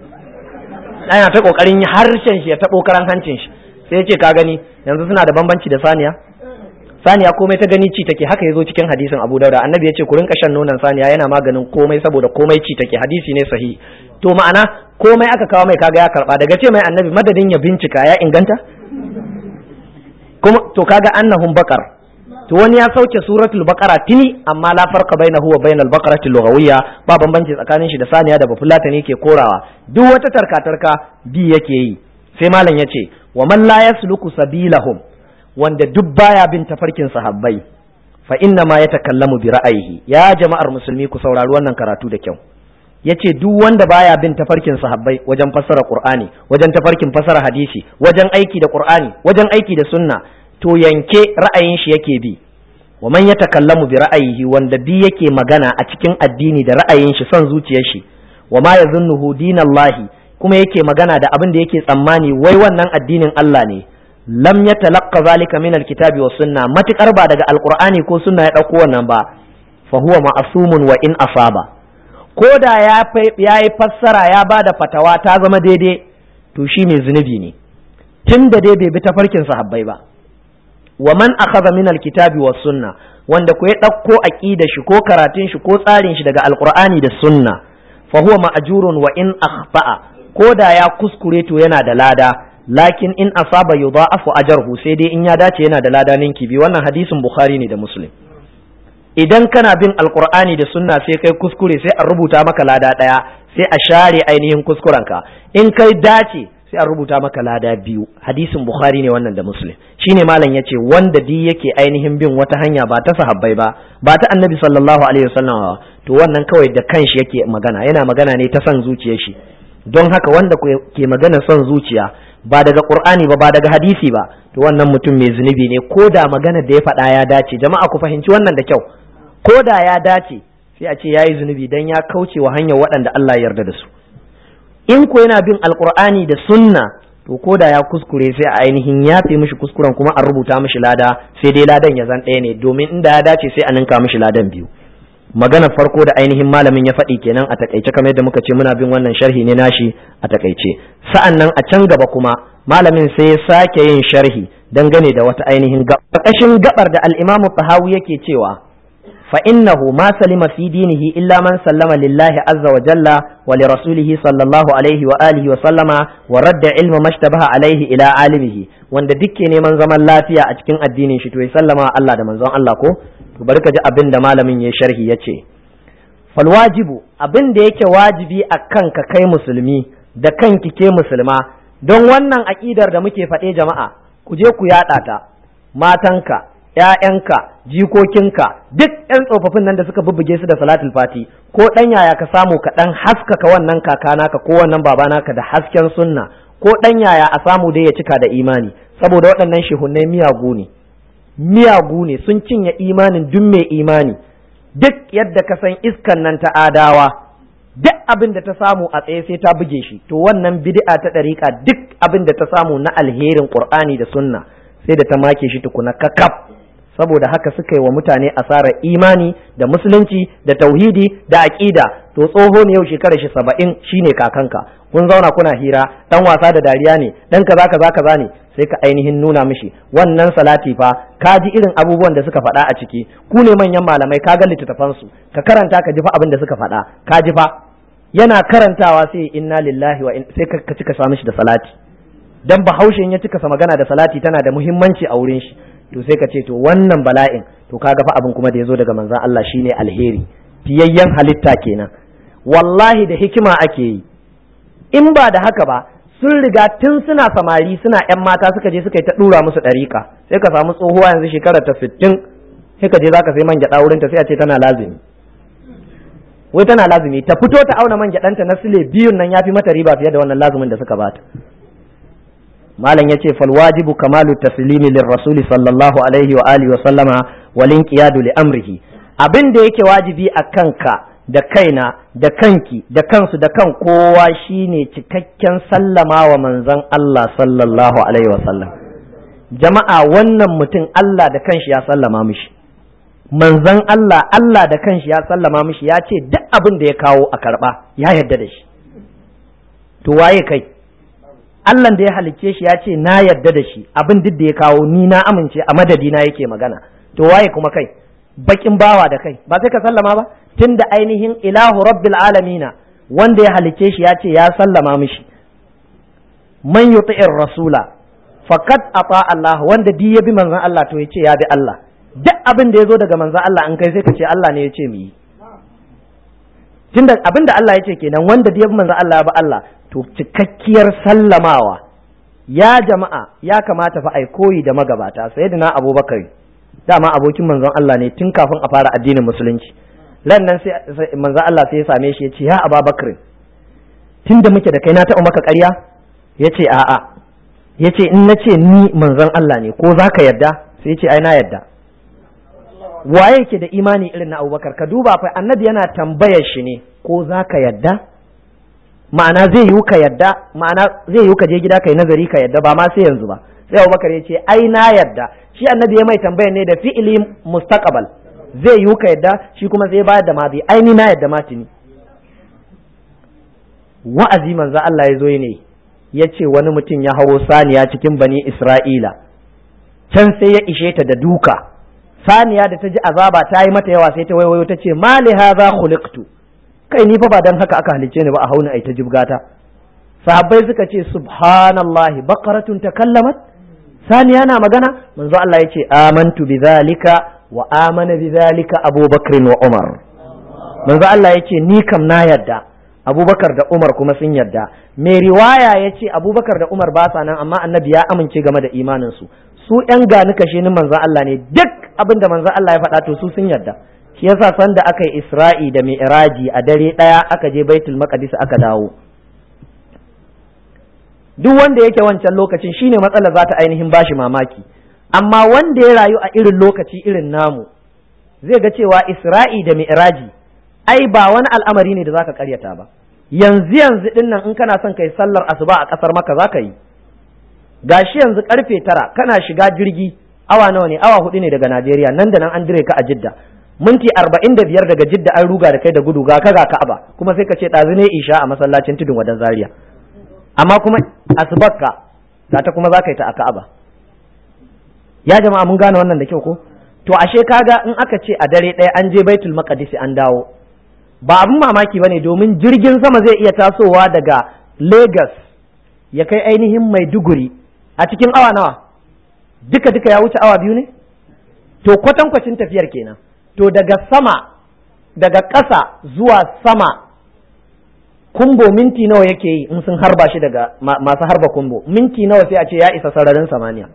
[SPEAKER 1] ana ta kokarin harshen shi ya taɓo karan hancin shi sai ya ce ka gani yanzu suna da bambanci da saniya saniya komai ta gani ci take haka yazo cikin hadisin Abu Dawud annabi ya ce ku rinka shan nonon saniya yana maganin komai saboda komai ci take hadisi ne sahihi to ma'ana komai aka kawo mai kaga ya karba daga ce mai annabi madadin ya bincika ya inganta kuma to kaga annahum bakar to wani ya sauke suratul baqara tini amma la farqa bainahu wa bainal baqarati lughawiyya ba bambanci tsakanin shi da saniya da bafulata ne ke korawa duk wata tarka-tarka bi yake yi sai malam yace wa man la yasluku sabilahum wanda duk baya bin tafarkin sahabbai fa inna ma yatakallamu bi ra'ayihi ya jama'ar musulmi ku saurari wannan karatu da kyau yace duk wanda baya bin tafarkin sahabbai wajen fassara qur'ani wajen tafarkin fassara hadisi wajen aiki da qur'ani wajen aiki da sunna to yanke ra'ayin shi yake bi wa man yatakallamu bi ra'ayihi wanda bi yake magana a cikin addini da ra'ayin shi son zuciyar shi wa ma yazunnuhu dinallahi kuma yake magana da abin da yake tsammani wai wannan addinin Allah ne lam yatalaqqa zalika min alkitabi was sunna matikar ba daga alqur'ani ko sunna ya dauko wannan ba fa huwa ma'sumun wa in asaba ko da ya yi fassara ya bada fatawa ta zama daidai to shi mai zunubi ne tun da dai bai bi tafarkin sahabbai ba wa man akhadha min alkitabi was sunna wanda ko ya dauko aqida shi ko karatun shi ko tsarin shi daga alqur'ani da sunna fa huwa ma'jurun wa in akhta'a ko da ya kuskure to yana da lada lakin in asaba yudha'afu ajruhu sai dai in ya dace yana da lada ninki bi wannan hadisin bukhari ne da muslim idan kana bin alqur'ani da sunna sai kai kuskure sai a rubuta maka lada daya sai a share ainihin kuskurenka in kai dace sai an rubuta maka lada biyu hadisin bukhari ne wannan da muslim shine malam yace wanda di yake ainihin bin wata hanya ba ta sahabbai ba ba ta annabi sallallahu alaihi wasallam to wannan kawai da kanshi yake magana yana magana ne ta son zuciyar shi don haka wanda ke magana son zuciya ba daga qur'ani ba ba daga hadisi ba to wannan mutum mai zunubi ne ko da magana da ya faɗa ya dace jama'a ku fahimci wannan da kyau ko da ya dace sai a ce yayi zunubi dan ya kauce wa hanyar waɗanda Allah ya yarda da su in ko yana bin alqur'ani da sunna to ko da ya kuskure sai a ainihin yafe mishi kuskuren kuma a rubuta mishi lada sai dai ladan ya zan ɗaya ne domin inda ya dace sai a ninka mishi ladan biyu magana farko da ainihin malamin ya faɗi kenan a takaice kamar yadda muka ce muna bin wannan sharhi ne nashi a takaice sa'an nan a can gaba kuma malamin sai ya sake yin sharhi dangane da wata ainihin ƙarƙashin gabar da al-Imam Tahawi yake cewa فإنه ما سلم في دينه إلا من سلم لله عز وجل ولرسوله صلى الله عليه وآله وسلم ورد علم ما اشتبه عليه إلى عالمه wanda dukke neman zaman lafiya a cikin addinin shi to ya sallama Allah da manzon Allah ko to bari ka ji abin da malamin ya sharhi yace fal wajibu abin da yake wajibi akan ka kai musulmi da kanki ke musulma don wannan aqidar da muke faɗe jama'a ku je ku yada ta matanka ‘ya'yanka, jikokinka, duk ‘yan tsofaffin nan da suka bubbuge su da salatul fati, ko ɗan yaya ka samu ka ɗan haskaka wannan kakana ka ko wannan babana ka da hasken sunna, ko ɗan yaya a samu dai ya cika da imani, saboda waɗannan shehunnai miyagu ne, miyagu ne sun cinye imanin duk mai imani, duk yadda ka san iskan nan ta adawa, duk abin da ta samu a tsaye sai ta buge shi, to wannan bid'a ta ɗariƙa duk abin da ta samu na alherin Ƙur'ani da sunna sai da ta make shi tukuna kakaf. Saboda haka suka yi wa mutane asarar imani da musulunci da tauhidi da aƙida to tsoho ne yau shekarar shi saba'in shine kakanka kun zauna kuna hira dan wasa da dariya ne dan kaza kaza kaza ne sai ka ainihin nuna mishi wannan salati fa ka ji irin abubuwan da suka faɗa a ciki ku ne manyan malamai ka ga littattafan su ka karanta ka ji fa abin da suka faɗa ka ji fa yana karantawa sai inna lillahi wa sai ka cika sa mishi da salati dan bahaushe ya cika sa magana da salati tana da muhimmanci a wurin shi to sai ka ce to wannan bala'in to kaga fa abin kuma da yazo daga manzon Allah shine alheri fiyayyen halitta kenan wallahi da hikima ake yi in ba da haka ba sun riga tun suna samari suna yan mata suka je suka yi ta dura musu dariƙa sai ka samu tsohuwa yanzu shekarar ta sittin sai ka je zaka sai man gyada wurin ta sai a ce tana lazimi wai tana lazimi ta fito ta auna man gyadanta na sile biyun nan yafi mata riba fiye da wannan lazumin da suka bata malam yace fal wajibu kamalu taslimi lir rasuli sallallahu alaihi wa alihi wa sallama wal inqiyadu li amrihi abin da yake wajibi a kanka da kaina da kanki da kansu da kan kowa shine cikakken sallama wa manzon Allah sallallahu alaihi wa sallam jama'a wannan mutum Allah da kanshi ya sallama mishi manzon Allah Allah da kanshi ya sallama mishi ya ce duk abin da ya kawo a karba ya yarda da shi to waye kai Allah da ya halicce shi ya ce na yarda da shi abin duk da ya kawo ni na amince a madadina yake magana to waye kuma kai bakin bawa da kai ba sai ka sallama ba tunda ainihin ilahu rabbil alamina wanda ya halicce shi ya ce ya sallama mishi man yuti'ir rasula faqad ata Allah wanda di ya bi manzon Allah to ya ce ya bi Allah duk abin da ya zo daga manzon Allah an kai sai ka ce Allah ne ya ce mu yi tunda abin da Allah ya ce kenan wanda di ya bi manzon Allah ya bi Allah to cikakkiyar sallamawa ya jama'a ya kamata fa ai koyi da magabata sayyidina Abubakar dama abokin manzon Allah ne tun kafin a fara addinin musulunci lan nan sai manzon Allah sai ya same shi ya ce ya Abubakar tunda muke da kai na taɓa maka ƙarya ya ce a'a ya ce in na ce ni manzon Allah ne ko za ka yarda sai ya ce ai na yarda waye ke da imani irin na Abubakar ka duba fa annabi yana tambayar shi ne ko za ka yarda ma'ana zai yiwu ka yadda ma'ana zai yiwu ka je gida kai nazari ka yadda ba ma sai yanzu ba sai Abubakar ya ce ai na yadda shi annabi ya mai tambayar ne da fi'ili mustaqbal zai yiwu ka yadda shi kuma zai bayar da madi ai ni na yadda ma tuni wa'azi manzo Allah ya zo ne ya ce wani mutum ya hawo saniya cikin bani Isra'ila can sai ya ishe ta da duka saniya da ta ji azaba ta yi mata yawa sai ta waiwayo ta ce mali hadha khuliqtu kai ni fa ba dan haka aka halice ni ba a hauna ai ta jibgata sahabbai suka ce subhanallahi baqaratun takallamat saniya na magana manzo Allah yace amantu bidhalika wa amana bidhalika Abubakar wa Umar manzo Allah yace ni kam na yadda Abubakar da Umar kuma sun yadda mai riwaya yace Abubakar da Umar ba sa nan amma annabi ya amince game da imanin su su yan gani kashe ni manzo Allah ne duk abinda manzo Allah ya faɗa to su sun yadda shi yasa sanda aka yi Isra'i da Mi'raji a dare ɗaya aka je Baitul Maqdis aka dawo duk wanda yake wancan lokacin shine matsalar za ta ainihin bashi mamaki amma wanda ya rayu a irin lokaci irin namu zai ga cewa Isra'i da Mi'raji ai ba wani al'amari ne da zaka karyata ba yanzu yanzu din nan in kana son kai sallar asuba a kasar Makka zaka yi gashi yanzu karfe tara kana shiga jirgi awa nawa ne awa hudu ne daga Najeriya nan da nan an dire ka a Jidda minti arba'in da biyar daga Jidda an ruga da kai da gudu ga ka ga Ka'aba kuma sai ka ce ɗazu ne isha a masallacin tudun wadan Zaria amma kuma asubarka za ta kuma za ka yi ta a Ka'aba ya jama'a mun gane wannan da kyau ko to ashe kaga in aka ce a dare ɗaya an je baitul maqdis an dawo ba abin mamaki bane, domin jirgin sama zai iya tasowa daga Lagos ya kai ainihin Maiduguri a cikin awa nawa, duka duka ya wuce awa biyu ne, to kwatankwacin tafiyar kenan. To daga sama daga ƙasa zuwa sama kumbo minti nawa yake yi in sun harba shi daga masu harba kumbo, minti nawa sai a ce ya isa sararin samaniya.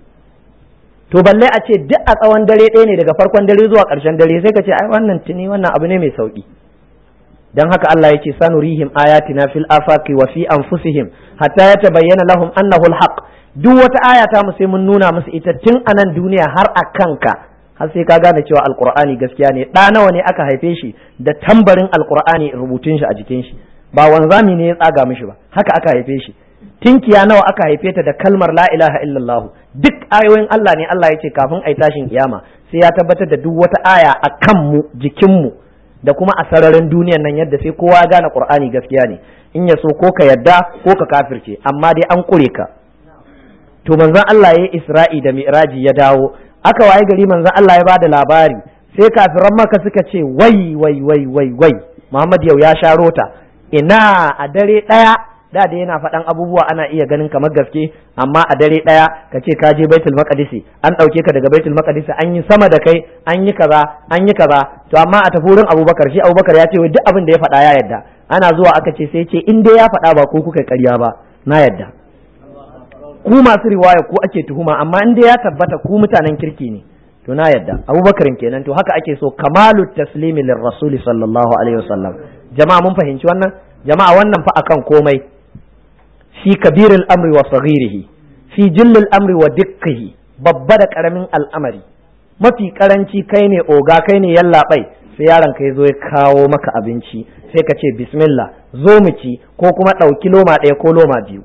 [SPEAKER 1] To balle a ce duk a tsawon dare ɗaya ne daga farkon dare zuwa ƙarshen dare, sai ka ce ai wannan tuni wannan abu ne mai sauki. dan haka Allah yake sanurihim ayatina fil afaqi wa fi anfusihim hatta yatabayyana lahum annahu alhaq. Duk wata aya ta mu sai mun nuna musu ita tun anan duniya har a kanka, har sai ka gane cewa alqur'ani gaskiya ne. Da nawa ne aka haife shi da tambarin alqur'ani rubutun shi a jikin shi, ba wanzami ne ya tsaga mishi ba, haka aka haife shi. Tinkiya nawa aka haife ta da kalmar la ilaha illallah. Duk ayoyin Allah ne Allah ya ce kafin ai tashin kiyama sai ya tabbatar da duk wata aya a kanmu, jikinmu, da kuma a sararin duniyan nan, yadda sai kowa ya gane qur'ani gaskiya ne. In ya so ko ka yadda ko ka kafirce, amma dai an kure ka. To manzon Allah ya yi Isra'i da Mi'raji ya dawo, aka waye gari manzon Allah ya bada labari, sai kafiran Makka suka ce wai wai wai wai wai Muhammad yau ya sharo ta. Ina a dare daya da da yana faɗan abubuwa ana iya ganin kamar gaske, amma a dare ɗaya ka ce ka je baitul maqdisi, an ɗauke ka daga baitul maqdisi, an yi sama da kai, an yi kaza an yi kaza. To amma a tafi wurin Abubakar, shi Abubakar ya ce wai duk abin da ya faɗa ya yadda. Ana zuwa aka ce sai ce in dai ya faɗa ba ko kuka ƙarya ba, na yadda. Ku masu riwaya ku ake tuhuma, amma in dai ya tabbata ku mutanen kirki ne, to na yadda. Abubakarin kenan. To haka ake so, kamalu taslimi lir rasuli sallallahu alaihi wasallam. Jama'a mun fahimci wannan? Jama'a wannan fa akan komai. fi kabiril amri wa saghirihi, fi jillil amri wa dikkihi, babba da karamin al'amari. Mafi karanci kai ne oga, kai ne yallaɓai, sai yaron ka zo ya kawo maka abinci, sai ka ce bismillah, zo mu ci, ko kuma ɗauki loma ɗaya ko loma biyu.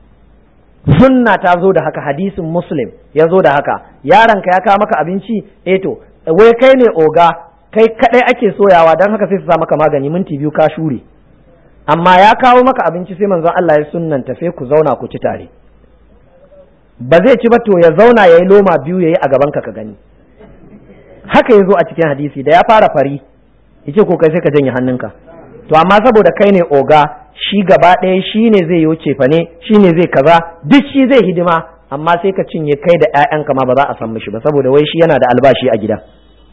[SPEAKER 1] Sunna ta zo da haka, hadisin Muslim ya zo da haka. Yaron ka ya kawo maka abinci, eh to wai kai ne oga, kai kadai ake soyawa, dan haka sai su sa maka magani, minti biyu ka shure. Amma ya kawo maka abinci sai manzon Allah ya sunnanta sai ku zauna ku ci tare. Ba zai ci ba to ya zauna yayi loma biyu yayi a gaban ka ka gani. Haka yazo a cikin hadisi, da ya fara fari yace ko kai sai ka janye hannunka. To amma saboda kai ne oga, shi gaba ɗaya shi ne zai yi cefa ne, shi ne zai kaza, duk shi zai hidima, amma sai ka cinye kai da ƴaƴanka ma ba za a san mishi ba, saboda wai shi yana da albashi a gida.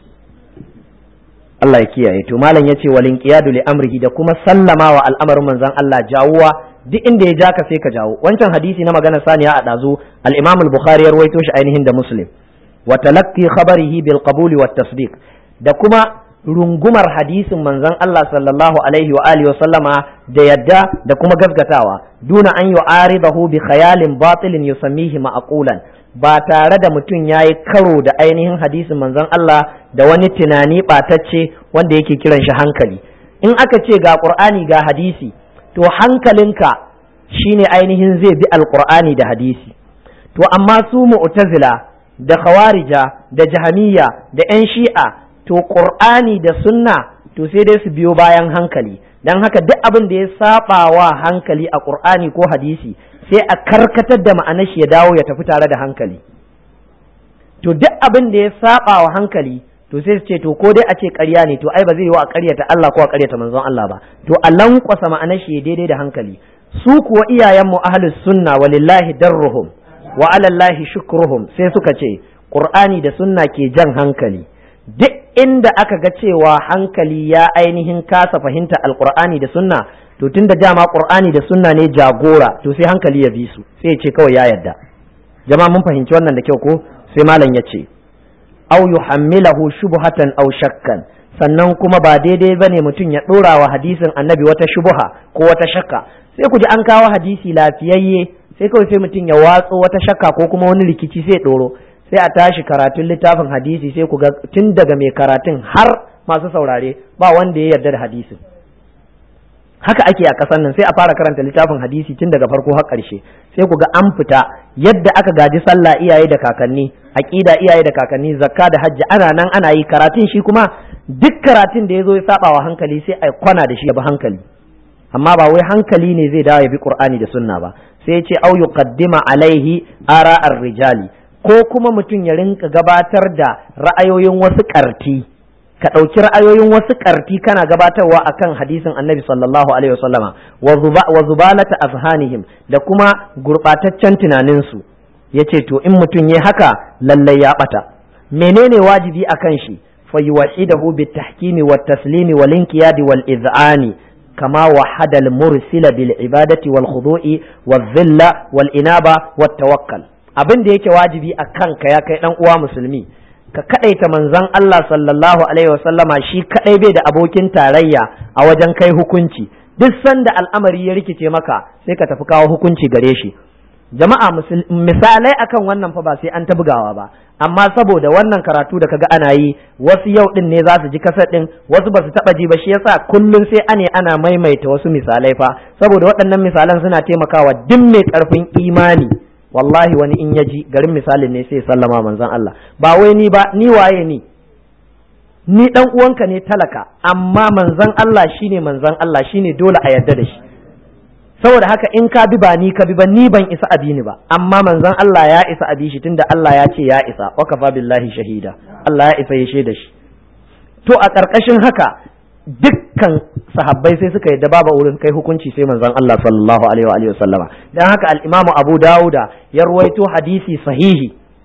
[SPEAKER 1] Allah ya kiyaye. To malam yace walin qiyadu li amrihi, da kuma sallama wa al'amarin manzon Allah, jawuwa duk inda ya ja ka sai ka jawo. Wancan hadisi na magana saniya a dazu al-Imam al-Bukhari ya rawaito shi ainihin da Muslim. Wa talaqqi khabarihi bil qabuli wat tasdiq, da kuma rungumar hadisin manzon Allah sallallahu alaihi wa alihi wa sallama da yadda da kuma gaskatawa, duna an yu'aridahu bi khayalin batilin yusammihi ma'qulan, ba tare da mutum ya yi karo da ainihin hadisin manzon Allah da wani tunani ɓatacce wanda yake kiran shi hankali. In aka ce ga ƙur'ani ga hadisi, to hankalinka shine ainihin zai bi alƙur'ani da hadisi. To amma su mu'tazila da khawarija da jahamiyya da 'yan shi'a, to ƙur'ani da sunna to sai dai su biyo bayan hankali. Dan haka duk abin da ya saba wa hankali a ƙur'ani ko hadisi sai a karkatar da ma'anar shi ya dawo ya tafi tare da hankali. To duk abin da ya saba wa hankali to sai su ce to ko dai a ce ƙarya ne, to ai ba zai yi wa a ƙaryata Allah ko a ƙaryata manzon Allah ba, to a lankwasa ma'anar shi daidai da hankali. Su kuwa iyayenmu ahlus sunna walillahi darruhum wa alallahi shukruhum sai suka ce Qur'ani da sunna ke jan hankali. Duk inda aka ga cewa hankali ya ainihin kasa fahimta alqur'ani da sunna, to tunda dama qur'ani da sunna ne jagora, to sai hankali ya bi su, sai ya ce kawai ya yarda. Jama'a mun fahimci wannan da kyau ko? Sai malam ya ce aw yuhammilahu shubhatan aw shakkan, sannan kuma ba daidai bane mutum ya dora wa hadisin annabi wata shubha ko wata shakka. Sai ku ji an kawo hadisi lafiyayye, sai kawai sai mutum ya watso wata shakka ko kuma wani rikici sai doro, sai a tashi karatun littafin hadisi sai ku ga tun daga mai karatun har masu saurare ba wanda ya yarda da hadisin. Haka ake a ƙasar nan, sai a fara karanta littafin hadisi tun daga farko har ƙarshe, sai ku ga an fita yadda aka gaji sallah iyaye da kakanni, aqida iyaye da kakanni, zakka da hajji ana nan ana yi. Karatun shi kuma duk karatun da ya zo ya saba wa hankali sai a kwana da shi ya bi hankali, amma ba wai hankali ne zai dawo ya bi Qur'ani da sunna ba. Sai ya ce au yuqaddima alaihi ara ar-rijali, ko kuma mutum ya rinka gabatar da ra'ayoyin wasu ƙarti, ka ɗauki ra'ayoyin wasu ƙarti kana gabatarwa akan hadisin annabi sallallahu alaihi wasallama wa zubalata azhanihim da kuma gurɓataccen tunaninsu. Ya ce to in mutum ya haka lallai ya ɓata. Menene wajibi akan shi? fayuwahidahu bitahkimi wat taslimi wal inqiyadi wal iz'ani kama wahada al mursila bil ibadati wal khudu'i wal dhilla wal inaba wat tawakkal. Abin da yake wajibi akan ka ya kai dan uwa musulmi, ka kadaita manzon Allah sallallahu alaihi wasallama shi kadai bai da abokin tarayya a wajen kai hukunci. Duk sanda al'amari ya rikice maka sai ka tafi kawo hukunci gare shi. Jama'a misalai akan wannan fa ba sai an ta bugawa ba, amma saboda wannan karatu da kaga ana yi wasu yau din ne za su ji kasar din, wasu ba su taba ji ba, shi yasa kullun sai ane ana maimaita wasu misalai fa, saboda waɗannan misalan suna taimakawa duk mai karfin imani. Wallahi wani in ya ji garin misalin ne sai sallama manzon Allah. Ba wai ni ba, ni waye ni ni dan uwanka ne talaka, amma manzon Allah shine manzon Allah, shine dole a yarda da shi. Saboda haka in ka bi ba ni ka bi ba, ni ban isa abi ni ba, amma manzon Allah ya isa abi shi, tunda Allah ya ce ya isa, wa kafa billahi shahida, Allah ya isa ya shaida shi. To a ƙarƙashin haka dukkan sahabbai sai suka yadda babu wurin kai hukunci sai manzon Allah sallallahu alaihi wa alihi wasallama. Dan haka al-Imam Abu Dawuda ya ruwaito hadisi sahihi,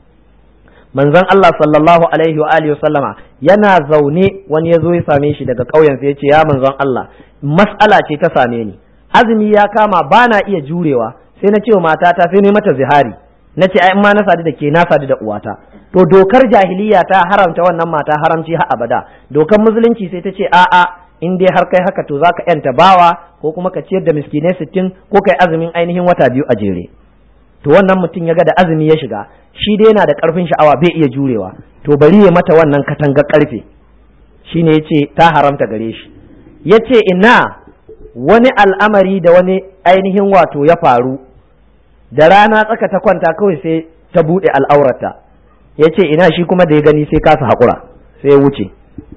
[SPEAKER 1] manzon Allah sallallahu alaihi wa alihi wasallama yana zaune, wani ya zo ya same shi daga ƙauyen sai ya ce ya manzon Allah, mas'ala ce ta same ni, azumi ya kama ba na iya jurewa, sai na ce wa matata, sai ne mata zihari, na ce ai in ma na sadu da ke na sadu da uwata. To dokar jahiliya ta haramta wannan mata haramci har abada. Dokar musulunci sai ta ce a'a, in dai har kai haka to zaka yanta bawa ko kuma ka ciyar da miskinai sittin ko kai azumin ainihin wata biyu a jere. To wannan mutum ya ga da azumi ya shiga, shi dai yana da karfin sha'awa bai iya jurewa, to bari ya mata wannan katangar karfe, shine yace ta haramta gare shi. Yace ina wani al'amari da wani ainihin wato ya faru, da rana tsaka ta kwanta kawai sai ta buɗe al'aurata, ya ce ina shi kuma da ya gani sai kasa haƙura sai ya wuce.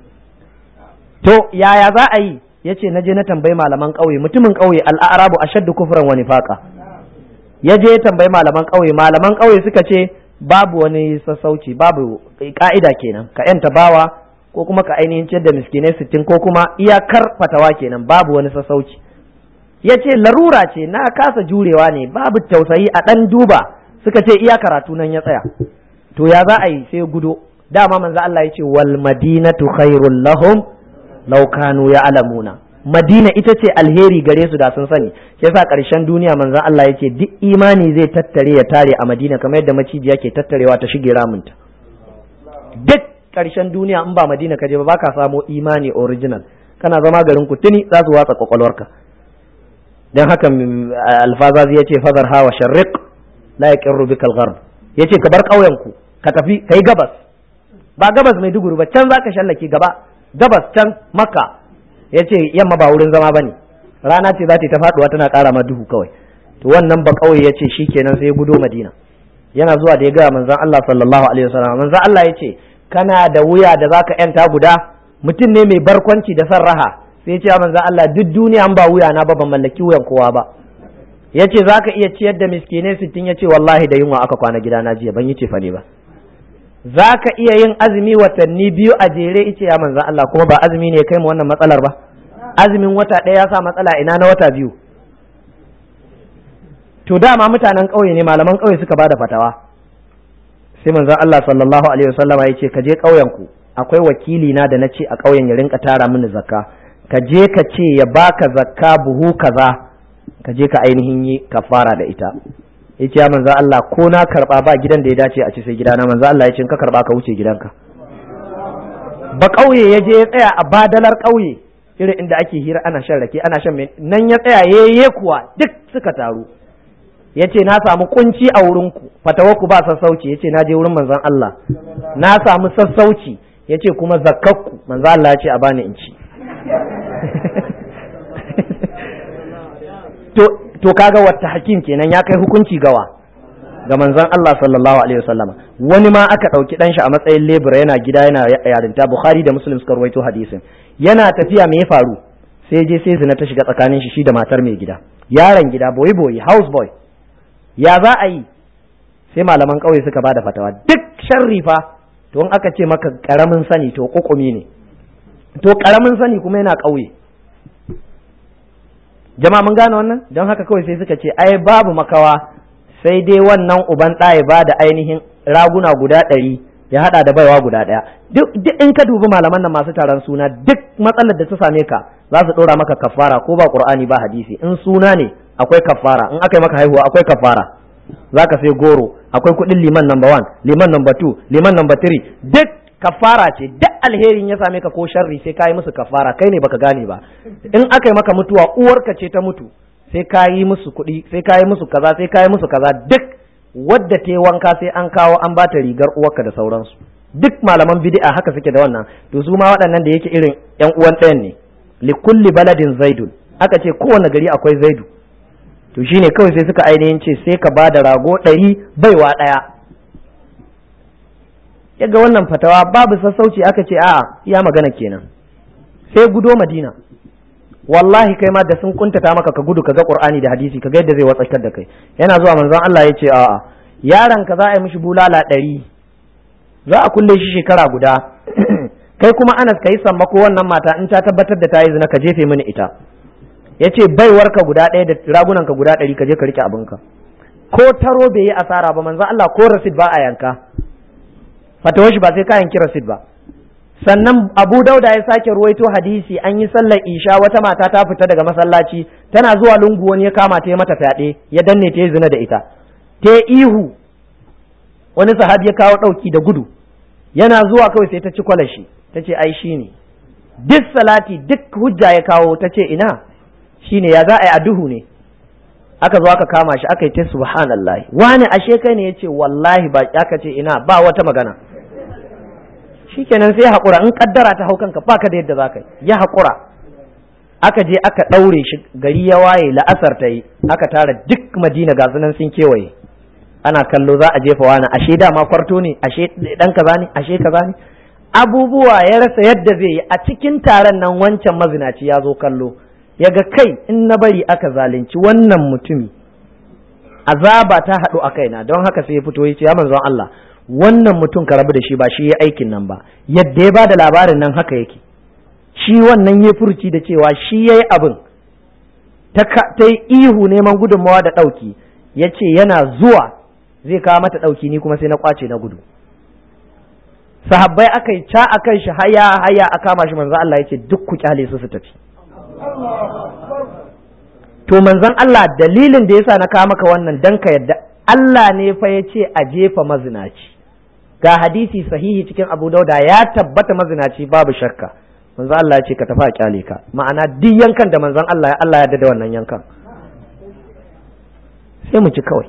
[SPEAKER 1] To yaya za a yi? Ya ce na je na tambayi malaman ƙauye, mutumin ƙauye al'arabu ashaddu kufran wa nifaqa. Ya je ya tambayi malaman ƙauye, malaman ƙauye suka ce babu wani sassauci, babu ka'ida kenan, ka yanta bawa ko kuma ka ainihin ciyar da miskinai sittin ko kuma iyakar fatawa kenan, babu wani sassauci. Ya ce larura ce, na kasa jurewa ne, babu tausayi a ɗan duba, suka ce iya karatu nan ya tsaya. To ya za a yi? sai gudo. Dama manzo Allah ya ce wal madinatu khairul lahum law kanu ya'lamuna. Madina ita ce alheri gare su da sun sani. Shi yasa ƙarshen duniya manzo Allah ya ce duk imani zai tattare ya tare a Madina kamar yadda macijiya ke tattarewa ta shige ramunta. Duk ƙarshen duniya in ba Madina ka je ba baka samo imani original, kana zama garin ku tuni za su watsa kwakwalwarka. Dan haka alfazazi ya ce fazar hawa sharriq la yaqirru bikal gharb, yace ka bar ƙauyen ku ka tafi kai gabas, ba gabas mai duguru ba, can zaka shallake gaba gabas can Makka. Yace yamma ba wurin zama bane, rana ce za ta ta faduwa tana ƙara ma duhu kawai. To wannan ba ƙauye yace shikenan sai ya gudo Madina. Yana zuwa da ya ga manzon Allah sallallahu alaihi wasallam, manzon Allah yace kana da wuya da zaka yanta guda? Mutum ne mai barkwanci da san raha, sai ya ce manzon Allah duk duniya an ba wuya na ba ban mallaki wuyan kowa ba. Yace zaka iya ciyar da miskinai sittin? Yace wallahi da yunwa aka kwana gida na jiya, ban yi cefa ne ba. Zaka iya yin azumi watanni biyu a jere? Yace ya manzon Allah kuma ba azumi ne kai mu wannan matsalar ba, azumin wata ɗaya ya sa matsala, ina na wata biyu? To dama mutanen ƙauye ne, malaman ƙauye suka bada fatawa. Sai manzon Allah sallallahu alaihi wasallama yace ka je ƙauyen ku, akwai wakili na da na ce a ƙauyen ya rinka tara mini zakka, ka je ka ce ya baka zakka buhu kaza, ka je ka ainihin yi kafara da ita. Yace ya manzon Allah ko na karba ba gidan da ya dace a ci sai gidana. Manzon Allah yace in ka karba ka wuce gidanka. Ba ƙauye ya je ya tsaya a badalar ƙauye, irin inda ake hira ana shan rake ana shan nan, ya tsaya yayye kuwa duk suka taru. Yace na samu kunci a wurinku, fatawarku ba sassauci. Yace na je wurin manzon Allah na samu sassauci. Yace kuma zakkakku manzon Allah yace a bani in ci. to to kaga wata hakim kenan, ya kai hukunci gawa ga manzon Allah sallallahu alaihi wasallama. Wani ma aka dauki dan shi a matsayin lebura, yana gida yana yarinta, Bukhari da Muslim suka rawaito hadisin. Yana tafiya me ya faru? Sai je sai zina ta shiga tsakanin shi shi da matar mai gida, yaron gida, boy boy house boy. Ya za a yi? sai malaman ƙauye suka bada fatawa duk sharri fa to in aka ce maka karamin sani to kokumi ne, to karamin sani kuma yana ƙauye. Jama'a mun gane wannan, don haka kawai sai suka ce ai babu makawa sai dai wannan uban ɗaya ba da ainihin raguna guda ɗari ya haɗa da baiwa guda ɗaya. Duk in ka dubi malaman nan masu taron suna duk matsalar da ta same ka za su ɗora maka kafara ko ba Qur'ani ba hadisi. In suna ne akwai kafara, in aka yi maka haihuwa akwai kafara, za ka sai goro, akwai kuɗin liman number one, liman number two, liman number three, duk kafara ce. Duk alherin ya same ka ko sharri sai ka yi musu kafara, kai ne baka gane ba. In aka yi maka mutuwa uwarka ce ta mutu sai ka yi musu kuɗi, sai ka yi musu kaza, sai ka yi musu kaza, duk wadda ta yi wanka sai an kawo an ba ta rigar uwarka da sauransu. Duk malaman bid'a haka suke da wannan. To su ma waɗannan da yake irin ƴan uwan ɗayan ne, li kulli baladin zaidun, aka ce kowane gari akwai zaidu. To shine kawai sai suka ainihin ce sai ka ba da rago ɗari baiwa ɗaya. Yaga wannan fatawa babu sassauci, aka ce a'a iya magana kenan, sai gudo Madina. Wallahi kai ma da sun kuntata maka ka gudu ka ga Qur'ani da hadisi ka ga yadda zai watsakar da kai. Yana zuwa manzon Allah ya ce a'a yaron ka za a yi mishi bulala ɗari, za a kulle shi shekara guda kai kuma Anas ka yi sammako wannan mata in ta tabbatar da ta yi zina ka jefe mini ita. Ya ce baiwarka guda ɗaya da ragunanka guda ɗari ka je ka rike abinka. Ko taro bai yi asara ba manzon Allah, ko rasid ba a yanka, fatawar shi ba sai ka yanki rasid ba. Sannan Abu Dauda ya sake ruwaito hadisi, an yi sallar isha wata mata ta fita daga masallaci tana zuwa lungu wani ya kama ta mata fyaɗe ya danne ta zina da ita, ta ihu, wani sahabi ya kawo ɗauki da gudu, yana zuwa kawai sai ta ci kwalashi ta ce ai shi ne duk salati duk hujja ya kawo, ta ce ina shi ne ya za a yi a duhu ne. Aka zo aka kama shi aka yi ta subhanallah, wani ashe kai ne ya ce wallahi ba, aka ce ina ba wata magana. Shikenan sai ya haƙura, in kaddara ta hau kanka baka da yadda za ka yi, ya haƙura. Aka je aka ɗaure shi, gari ya waye, la'asar ta yi, aka tara duk Madina ga sunan sun kewaye, ana kallo za a jefa wani, ashe dama kwarto ne, ashe ɗan kaza ne, ashe kaza ne. Abubuwa ya rasa yadda zai yi. A cikin taron nan wancan mazinaci ya zo kallo, ya ga kai in na bari aka zalunci wannan mutumi azaba ta haɗu a kaina, don haka sai ya fito ya ce ya manzon Allah wannan mutum ka rabu da shi, ba shi ya aikin nan ba, yadda ya bada labarin nan haka yake. Shi wannan ya furci da cewa shi ya yi abin, ta yi ihu neman gudunmawa da ɗauki, ya ce yana zuwa zai kawo mata ɗauki, ni kuma sai na kwace na gudu. Sahabbai aka yi ca a kan shi, haya haya a kama shi, manzon Allah ya ce duk ku kyale su su tafi. To manzon Allah dalilin da yasa na kawo maka wannan dan ka yadda Allah ne fa ya ce a jefa mazinaci. Ga hadisi sahihi cikin Abu Dauda ya tabbata mazinaci babu shakka. Manzon Allah ya ce ka tafi a kyale ka. Ma'ana duk yankan da manzon Allah ya Allah ya yarda da wannan yankan. Sai mu ci kawai.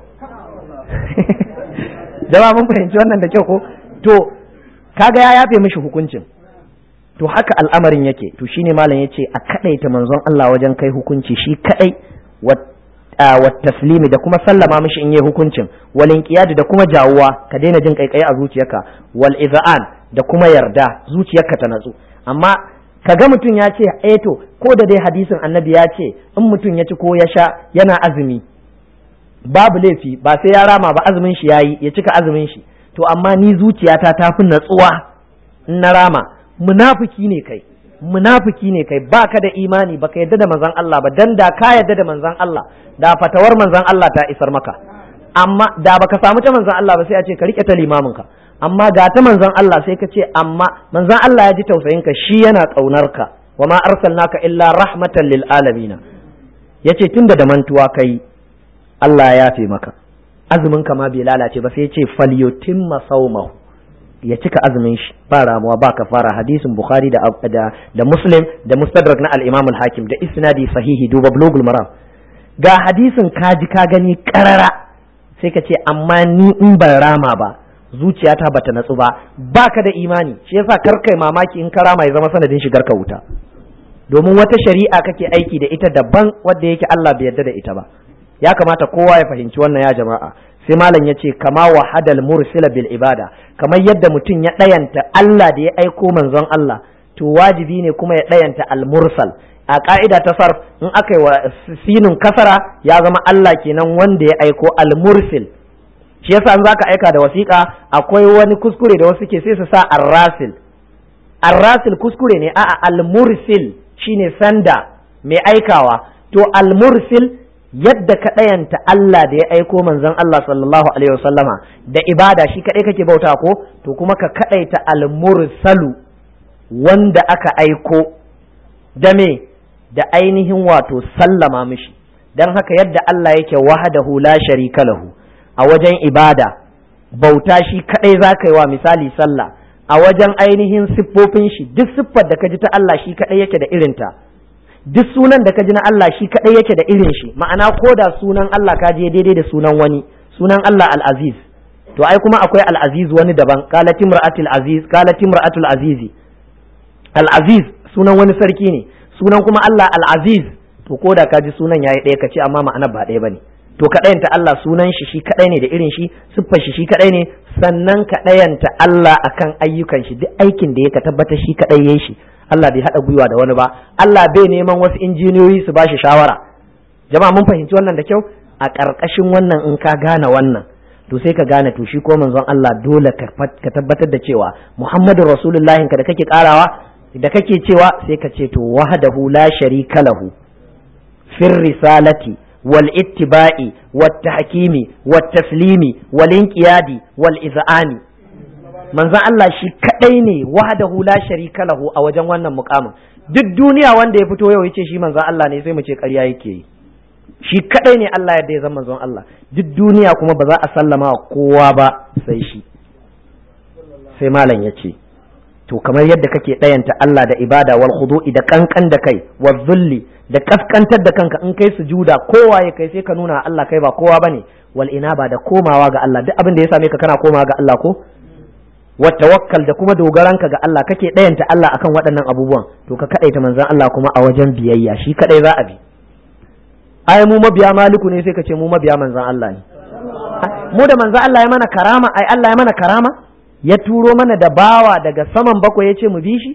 [SPEAKER 1] Jama'a mun fahimci wannan da kyau ko? To kaga ya yafe mishi hukuncin. To haka al'amarin yake. To shine malam yace a kadaita manzon Allah wajen kai hukunci shi kadai, wa taslimi da kuma sallama mishi in yi hukuncin, wal inqiyad da kuma jawuwa, ka daina jin kaikai a zuciyarka, wal iz'an da kuma yarda zuciyarka ta natsu. Amma kaga mutum ya ce eh to ko da dai hadisin annabi ya ce in mutum ya ci ko ya sha yana azumi babu laifi, ba sai ya rama ba, azumin shi yayi, ya cika azumin shi. To amma ni zuciyata ta fi natsuwa in na rama. Munafiki ne kai, munafiki ne kai, baka da imani, baka yadda da manzon Allah ba, dan da ka yadda da manzon Allah da fatawar manzon Allah ta isar maka. Amma da baka samu ta manzon Allah ba sai a ce ka rike ta limamin ka, amma ga ta manzon Allah sai ka ce amma manzon Allah ya ji tausayin ka, shi yana kaunar ka, wa ma arsalnaka illa rahmatan lil alamin. Yace tunda da mantuwa kai Allah ya yafe maka, azumin ka ma bai lalace ba, sai ya ce falyutimma sawmahu, ya cika azumin shi ba ramuwa ba kafara. Hadisin Bukhari da da, da Muslim da Mustadrak na al-Imam al-Hakim da isnadi sahihi, duba Bulughul Maram. Ga hadisin ka ji ka gani karara, sai ka ce amma ni in ban rama ba zuciyata bata natsu ba, baka da imani. Shi yasa kar kai mamaki in ka rama ya zama sanadin shigar ka wuta, domin wata shari'a kake aiki da ita daban wadda yake Allah bai yarda da ita ba. Ya kamata kowa ya fahimci wannan ya jama'a. Sai malam ya ce kama wahadal mursila bil ibada, kamar yadda mutum ya ɗayanta Allah da ya aiko manzon Allah, to wajibi ne kuma ya ɗayanta al mursal. A ka'ida ta sarf in aka yi wa sinin kasara ya zama Allah kenan wanda ya aiko, al mursil shi yasa an zaka aika da wasiƙa akwai wani kuskure da wasu ke sai su sa arrasil arrasil kuskure ne a'a almursil shine sanda mai aikawa to almursil yadda ka ɗayanta Allah da ya aiko manzon Allah sallallahu alaihi wasallama da ibada shi kaɗai kake bauta ko to kuma ka kaɗaita almursalu wanda aka aiko da me da ainihin wato sallama mishi dan haka yadda Allah yake wahdahu la sharika lahu a wajen ibada bauta shi kaɗai za ka yi wa misali sallah a wajen ainihin siffofin shi duk siffar da ka ji ta Allah shi kaɗai yake da irinta duk sunan da ka ji na Allah shi kaɗai yake da irin shi ma'ana ko da sunan Allah ka je daidai da sunan wani sunan Allah al-aziz to ai kuma akwai al-aziz wani daban qalat imra'atul aziz qalat imra'atul azizi al-aziz sunan wani sarki ne sunan kuma Allah al-aziz to ko da ka ji sunan yayi ɗaya ka ce amma ma'ana ba ɗaya bane to kaɗayanta Allah sunan shi shi kaɗai ne da irin shi siffar shi shi kaɗai ne sannan kaɗayanta Allah akan ayyukan shi duk aikin da ya ka tabbata shi kaɗai yayi shi Allah bai haɗa gwiwa da wani ba Allah bai neman wasu injiniyoyi su bashi shawara jama'a mun fahimci wannan da kyau a ƙarƙashin wannan in ka gane wannan to sai ka gane to shi ko manzon Allah dole ka tabbatar da cewa Muhammadu Rasulullahi ka da kake karawa da kake cewa sai ka ce to wahdahu la sharika lahu fir risalati wal ittiba'i wat tahkimi wat taslimi wal inqiyadi wal iz'ani manzon Allah shi kadai ne wahdahu la sharika lahu a wajen wannan mukamin duk duniya wanda ya fito yau yace shi manzon Allah ne sai mu ce ƙarya yake yi shi kadai ne Allah yadda ya zama manzon Allah duk duniya kuma ba za a sallama kowa ba sai shi sai malam yace to kamar yadda kake ɗayanta Allah da ibada wal khudu'i da kankan da kai wal zulli da kaskantar da kanka in kai sujuda kowa ya kai sai ka nuna Allah kai ba kowa bane wal inaba da komawa ga Allah duk abin da ya same ka kana komawa ga Allah ko wa tawakkal da kuma dogaranka ga Allah kake ɗayanta Allah akan waɗannan abubuwan to ka kadaita manzon Allah kuma a wajen biyayya shi kadai za a bi ai mu mabiya maliku ne sai ka ce mu mabiya manzon Allah ne mu da manzon Allah ya mana karama ai Allah ya mana karama ya turo mana da bawa daga saman bakwai ya ce mu bi shi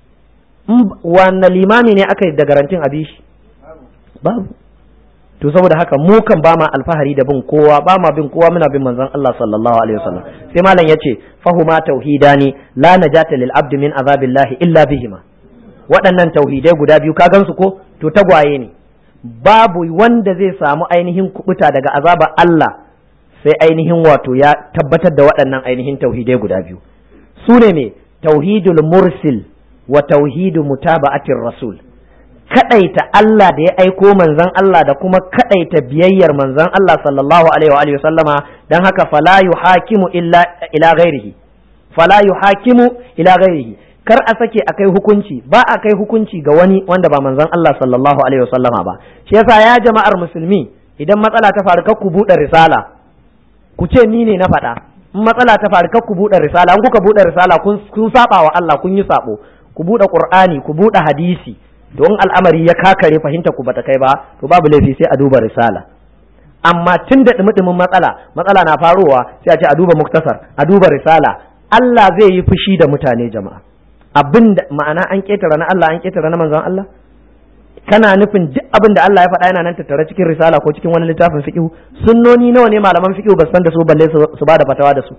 [SPEAKER 1] wannan limami ne aka yi da garantin a bi shi babu to saboda haka mu kan ba ma alfahari da bin kowa ba ma bin kowa muna bin manzon Allah sallallahu alaihi wasallam sai malam yace fahuma tauhidani la najata lil abdi min azabillahi illa bihima waɗannan tauhidai guda biyu ka gansu ko to tagwaye ne babu wanda zai samu ainihin kubuta daga azabar Allah sai ainihin wato ya tabbatar da waɗannan ainihin tauhidai guda biyu su ne me tauhidul mursil wa tauhidu mutaba'atir rasul kadaita Allah da ya aiko manzon Allah da kuma kadaita biyayyar manzon Allah sallallahu alaihi wa alihi sallama dan haka fala yuhakimu illa ila ghairihi fala yuhakimu ila ghairihi kar a sake akai hukunci ba a kai hukunci ga wani wanda ba manzon Allah sallallahu alaihi wa sallama ba shi yasa ya jama'ar musulmi idan matsala ta faru kar ku buɗe risala ku ce ni ne na faɗa in matsala ta faru kar ku buɗe risala an kuka buɗe risala kun kun saba wa Allah kun yi sabo ku buɗe Qur'ani ku buɗe hadisi don al'amari ya kakare fahimta ku bata kai ba to babu laifi sai a duba risala amma tun da dumudumin matsala matsala na faruwa sai a ce a duba muktasar a duba risala Allah zai yi fushi da mutane jama'a abinda ma'ana an ketara na Allah an ketara na manzon Allah kana nufin duk abin da Allah ya faɗa yana nan tattare cikin risala ko cikin wani littafin fiqh sunnoni nawa ne malaman fiqh ba san da su balle su ba da fatawa da su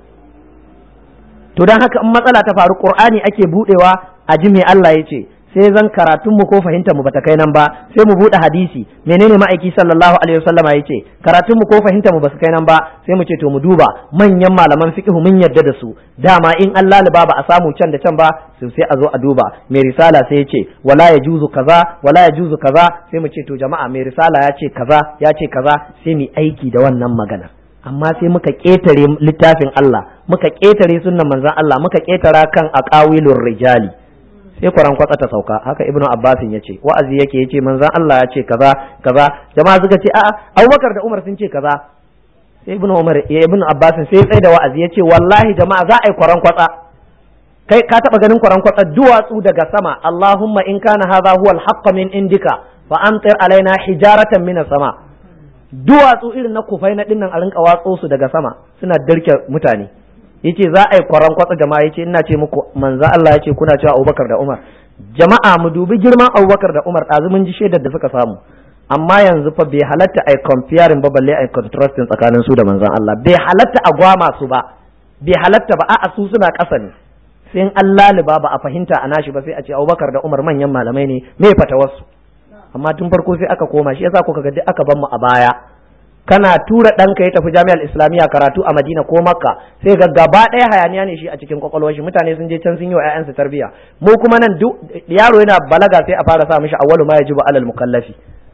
[SPEAKER 1] to dan haka in matsala ta faru Qur'ani ake budewa a ji me Allah ya ce sai zan karatun mu ko fahimtar mu bata kai nan ba sai mu bude hadisi menene ma'aiki sallallahu alaihi wasallama yace karatun mu ko fahimtar mu basu kai nan ba sai mu ce to mu duba manyan malaman fiqh mun yarda da su dama in Allah liba ba a samu can da can ba sai a zo a duba mai risala sai yace wala yajuzu kaza wala yajuzu kaza sai mu ce to jama'a mai risala ya ce kaza ya ce kaza sai mu aiki da wannan magana amma sai muka ketare littafin Allah muka ketare sunnan manzon Allah muka ketara kan aqawilur rijali sai kwaran kwatsa ta sauka haka ibnu abbasin yace wa'azi yake yace manzon Allah ya ce kaza kaza jama'a suka ce a'a Abubakar da Umar sun ce kaza sai ibnu Umar ya ibnu abbasin sai tsaye da wa'azi yace wallahi jama'a za a yi kwaran kwatsa kai ka taba ganin kwaran kwatsa duwatsu daga sama Allahumma in kana hadha huwa al-haqq min indika fa amtir alaina hijaratan min as-sama duwatsu irin na kufai na dinnan a rinka watso su daga sama suna dirke mutane yace za a yi kwaran kwatsa jama'a yace ina ce muku manzo Allah yace kuna cewa Abubakar da Umar jama'a mu dubi girman Abubakar da Umar dazu mun ji shaidar da suka samu amma yanzu fa bai halatta ai comparing ba balle ai contrasting tsakanin su da manzon Allah, bai halatta a gwama su ba, bai halatta ba, a'a su suna ƙasa ne. sai in Allah liba ba a fahimta a nashi ba sai a ce Abubakar da Umar manyan malamai ne me fatawarsu, amma tun farko sai aka koma, shi yasa kuka ga duk aka bar mu a baya. Kana tura ɗanka ya tafi jami'ar islamiyya karatu a Madina ko Makka sai ga gaba ɗaya hayaniya ne shi a cikin kwakwalwar shi, mutane sun je can sun yi wa ƴaƴansu tarbiyya. Mu kuma nan duk yaro yana balaga sai a fara sa mishi awwalu ma yajibu alal mukallafi,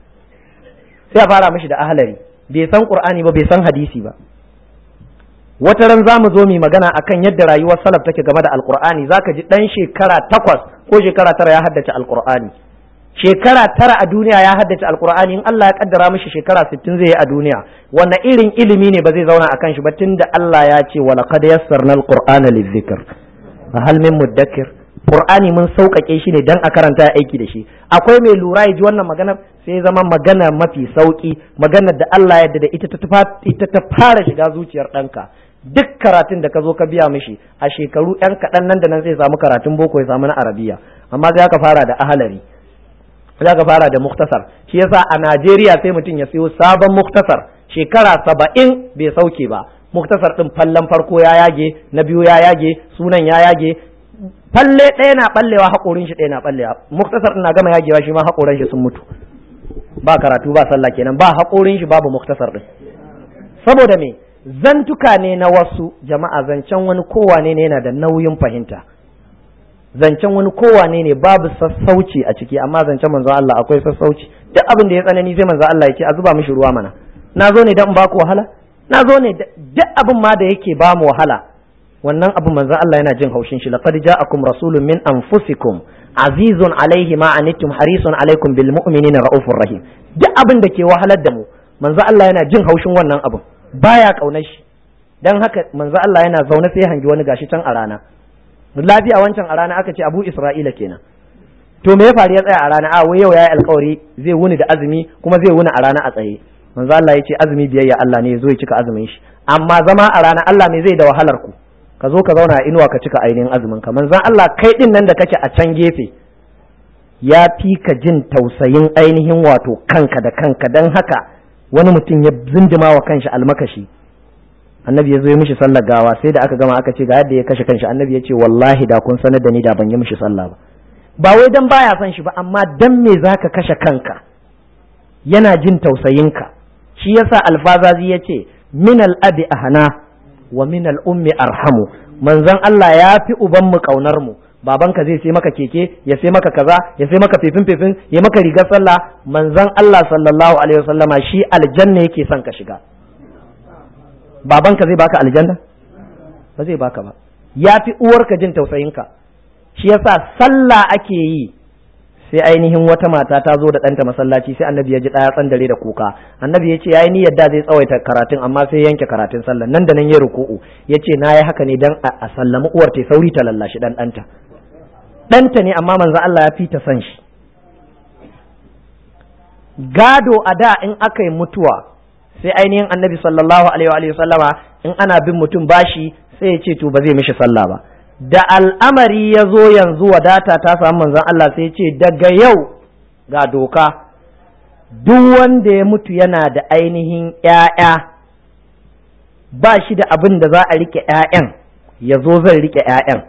[SPEAKER 1] sai a fara mishi da ahlari, bai san Qur'ani ba bai san hadisi ba. Wata ran za mu zo mu magana akan yadda rayuwar salaf take game da alqur'ani, zaka ji dan shekara takwas ko shekara tara ya haddace alqur'ani, shekara tara a duniya ya haddace alqur'ani, in Allah ya kaddara mishi shekara sittin zai yi a duniya. Wannan irin ilimi ne ba zai zauna akan shi ba, tunda Allah ya ce wa laqad yassarna alqur'ana lizikr fa hal min mudakkir. Qur'ani mun sauƙaƙe shi ne dan a karanta aiki da shi. Akwai mai lura ya ji wannan magana sai zama magana mafi sauki, maganar da Allah ya yarda da ita ta ita ta fara shiga zuciyar ɗanka. Duk karatun da ka zo ka biya mishi a shekaru ɗan kaɗan nan da nan zai samu karatun boko ya samu na arabiya, amma sai aka fara da ahalari, sai aka fara da muktasar. Shi yasa a Najeriya sai mutum ya siyo sabon muktasar shekara saba'in bai sauke ba, muktasar ɗin fallan farko ya yage, na biyu ya yage, sunan ya yage, falle ɗaya na ɓallewa haƙorin shi ɗaya na ɓallewa, muktasar ɗin na gama yagewa shi ma haƙorin shi sun mutu, ba karatu ba sallah kenan, ba haƙorin shi babu muktasar ɗin. Saboda me? Zantuka ne na wasu jama'a, zancen wani kowane ne yana da nauyin fahimta, zancen wani kowane ne babu sassauci a ciki, amma zancen manzo Allah akwai sassauci. Duk abin da ya tsanani sai manzo Allah ya ce a zuba mishi ruwa mana, na zo ne dan ba ku wahala, na zo ne duk abin ma da yake ba mu wahala, wannan abin manzo Allah yana jin haushin shi. Laqad ja'akum rasulun min anfusikum azizun alaihi ma anittum harisun alaikum bil mu'minina raufur rahim. Duk abin da ke wahalar da mu manzo Allah yana jin haushin wannan abin, baya kaunar shi. Dan haka manzo Allah yana zaune sai hangi wani gashi can a rana, lafiya wancan a rana aka ce Abu Isra'ila kenan. To me ya faru ya tsaya a rana? A wai yau yayi alƙawari zai wuni da azumi kuma zai wuni a rana a tsaye. Manzo Allah ya ce azumi biyayya Allah ne, zo ya cika azumin shi, amma zama a rana Allah me zai da wahalar ku? Ka zo ka zauna a inuwa ka cika ainihin azumin ka. Manzo Allah kai din nan da kake a can gefe ya fi ka jin tausayin ainihin wato kanka da kanka. Dan haka wani mutum ya zindima wa kanshi almakashi, annabi ya zo ya mishi sallar gawa, sai da aka gama aka ce ga yadda ya kashe kanshi, annabi ya ce wallahi da kun sanar da ni da ban yi mishi sallah ba. Ba wai dan baya son shi ba, amma dan me zaka kashe kanka? Yana jin tausayinka. Shi yasa alfazazi ya ce min al-abi ahana wa min al-ummi arhamu. Manzon Allah ya fi uban mu kaunar mu. Babanka zai sai maka keke, ya sai maka kaza, ya sai maka fifin fifin, ya maka rigar sallah. Manzon Allah sallallahu alaihi wasallama shi aljanna yake son ka shiga. Babanka zai baka aljanna? Ba zai baka ba. Ya fi uwarka jin tausayinka. Shi yasa sallah ake yi, sai ainihin wata mata ta zo da ɗanta masallaci, sai annabi ya ji ɗaya tsandare da kuka. Annabi ya ce ya yi niyyar da zai tsawaita karatun, amma sai yanke karatun sallah, nan da nan ya ruku'u. Ya ce na yi haka ne dan a sallami uwar ta sauri ta lallashi ɗan ɗanta. Ɗanta ne amma manzo Allah ya fi ta san shi. Gado a da in aka yi mutuwa, sai ainihin annabi sallallahu alaihi wa sallama in ana bin mutum bashi sai ya ce to ba zai mishi sallah ba. Da al'amari ya zo yanzu wadata ta samu manzon Allah sai ya ce daga yau ga doka, duk wanda ya mutu yana da ainihin ‘ya'ya ba shi da abin da za a rike ‘ya'yan, ya zo zan rike ‘ya'yan.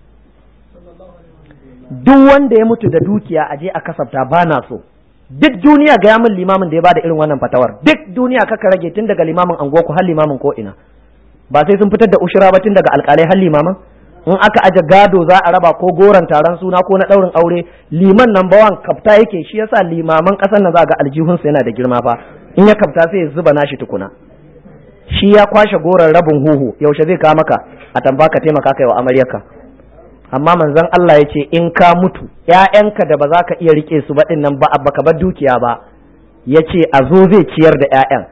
[SPEAKER 1] Duk wanda ya mutu da dukiya a je a kasafta, ba na so. Duk duniya ga yamin limamin da ya bada irin wannan fatawar, duk duniya kaka rage tun daga limamin anguwa ku har limamin ko ina, ba sai sun fitar da ushura ba tun daga alƙalai har limaman. In aka aje gado za a raba ko goron taron suna ko na ɗaurin aure, liman nan bawan kafta yake. Shi yasa limaman ƙasar nan za ga aljihunsa yana da girma fa, in ya kafta sai ya zuba nashi tukuna. Shi ya kwashe goron rabin huhu, yaushe zai kawo maka a tamba ka taimaka kai wa amaryarka. Amma manzon Allah ya ce in ka mutu ‘ya'yanka da ba za ka iya rike su ba ɗin nan ba baka bar dukiya ba, ya ce a zo zai ciyar da ‘ya'yan.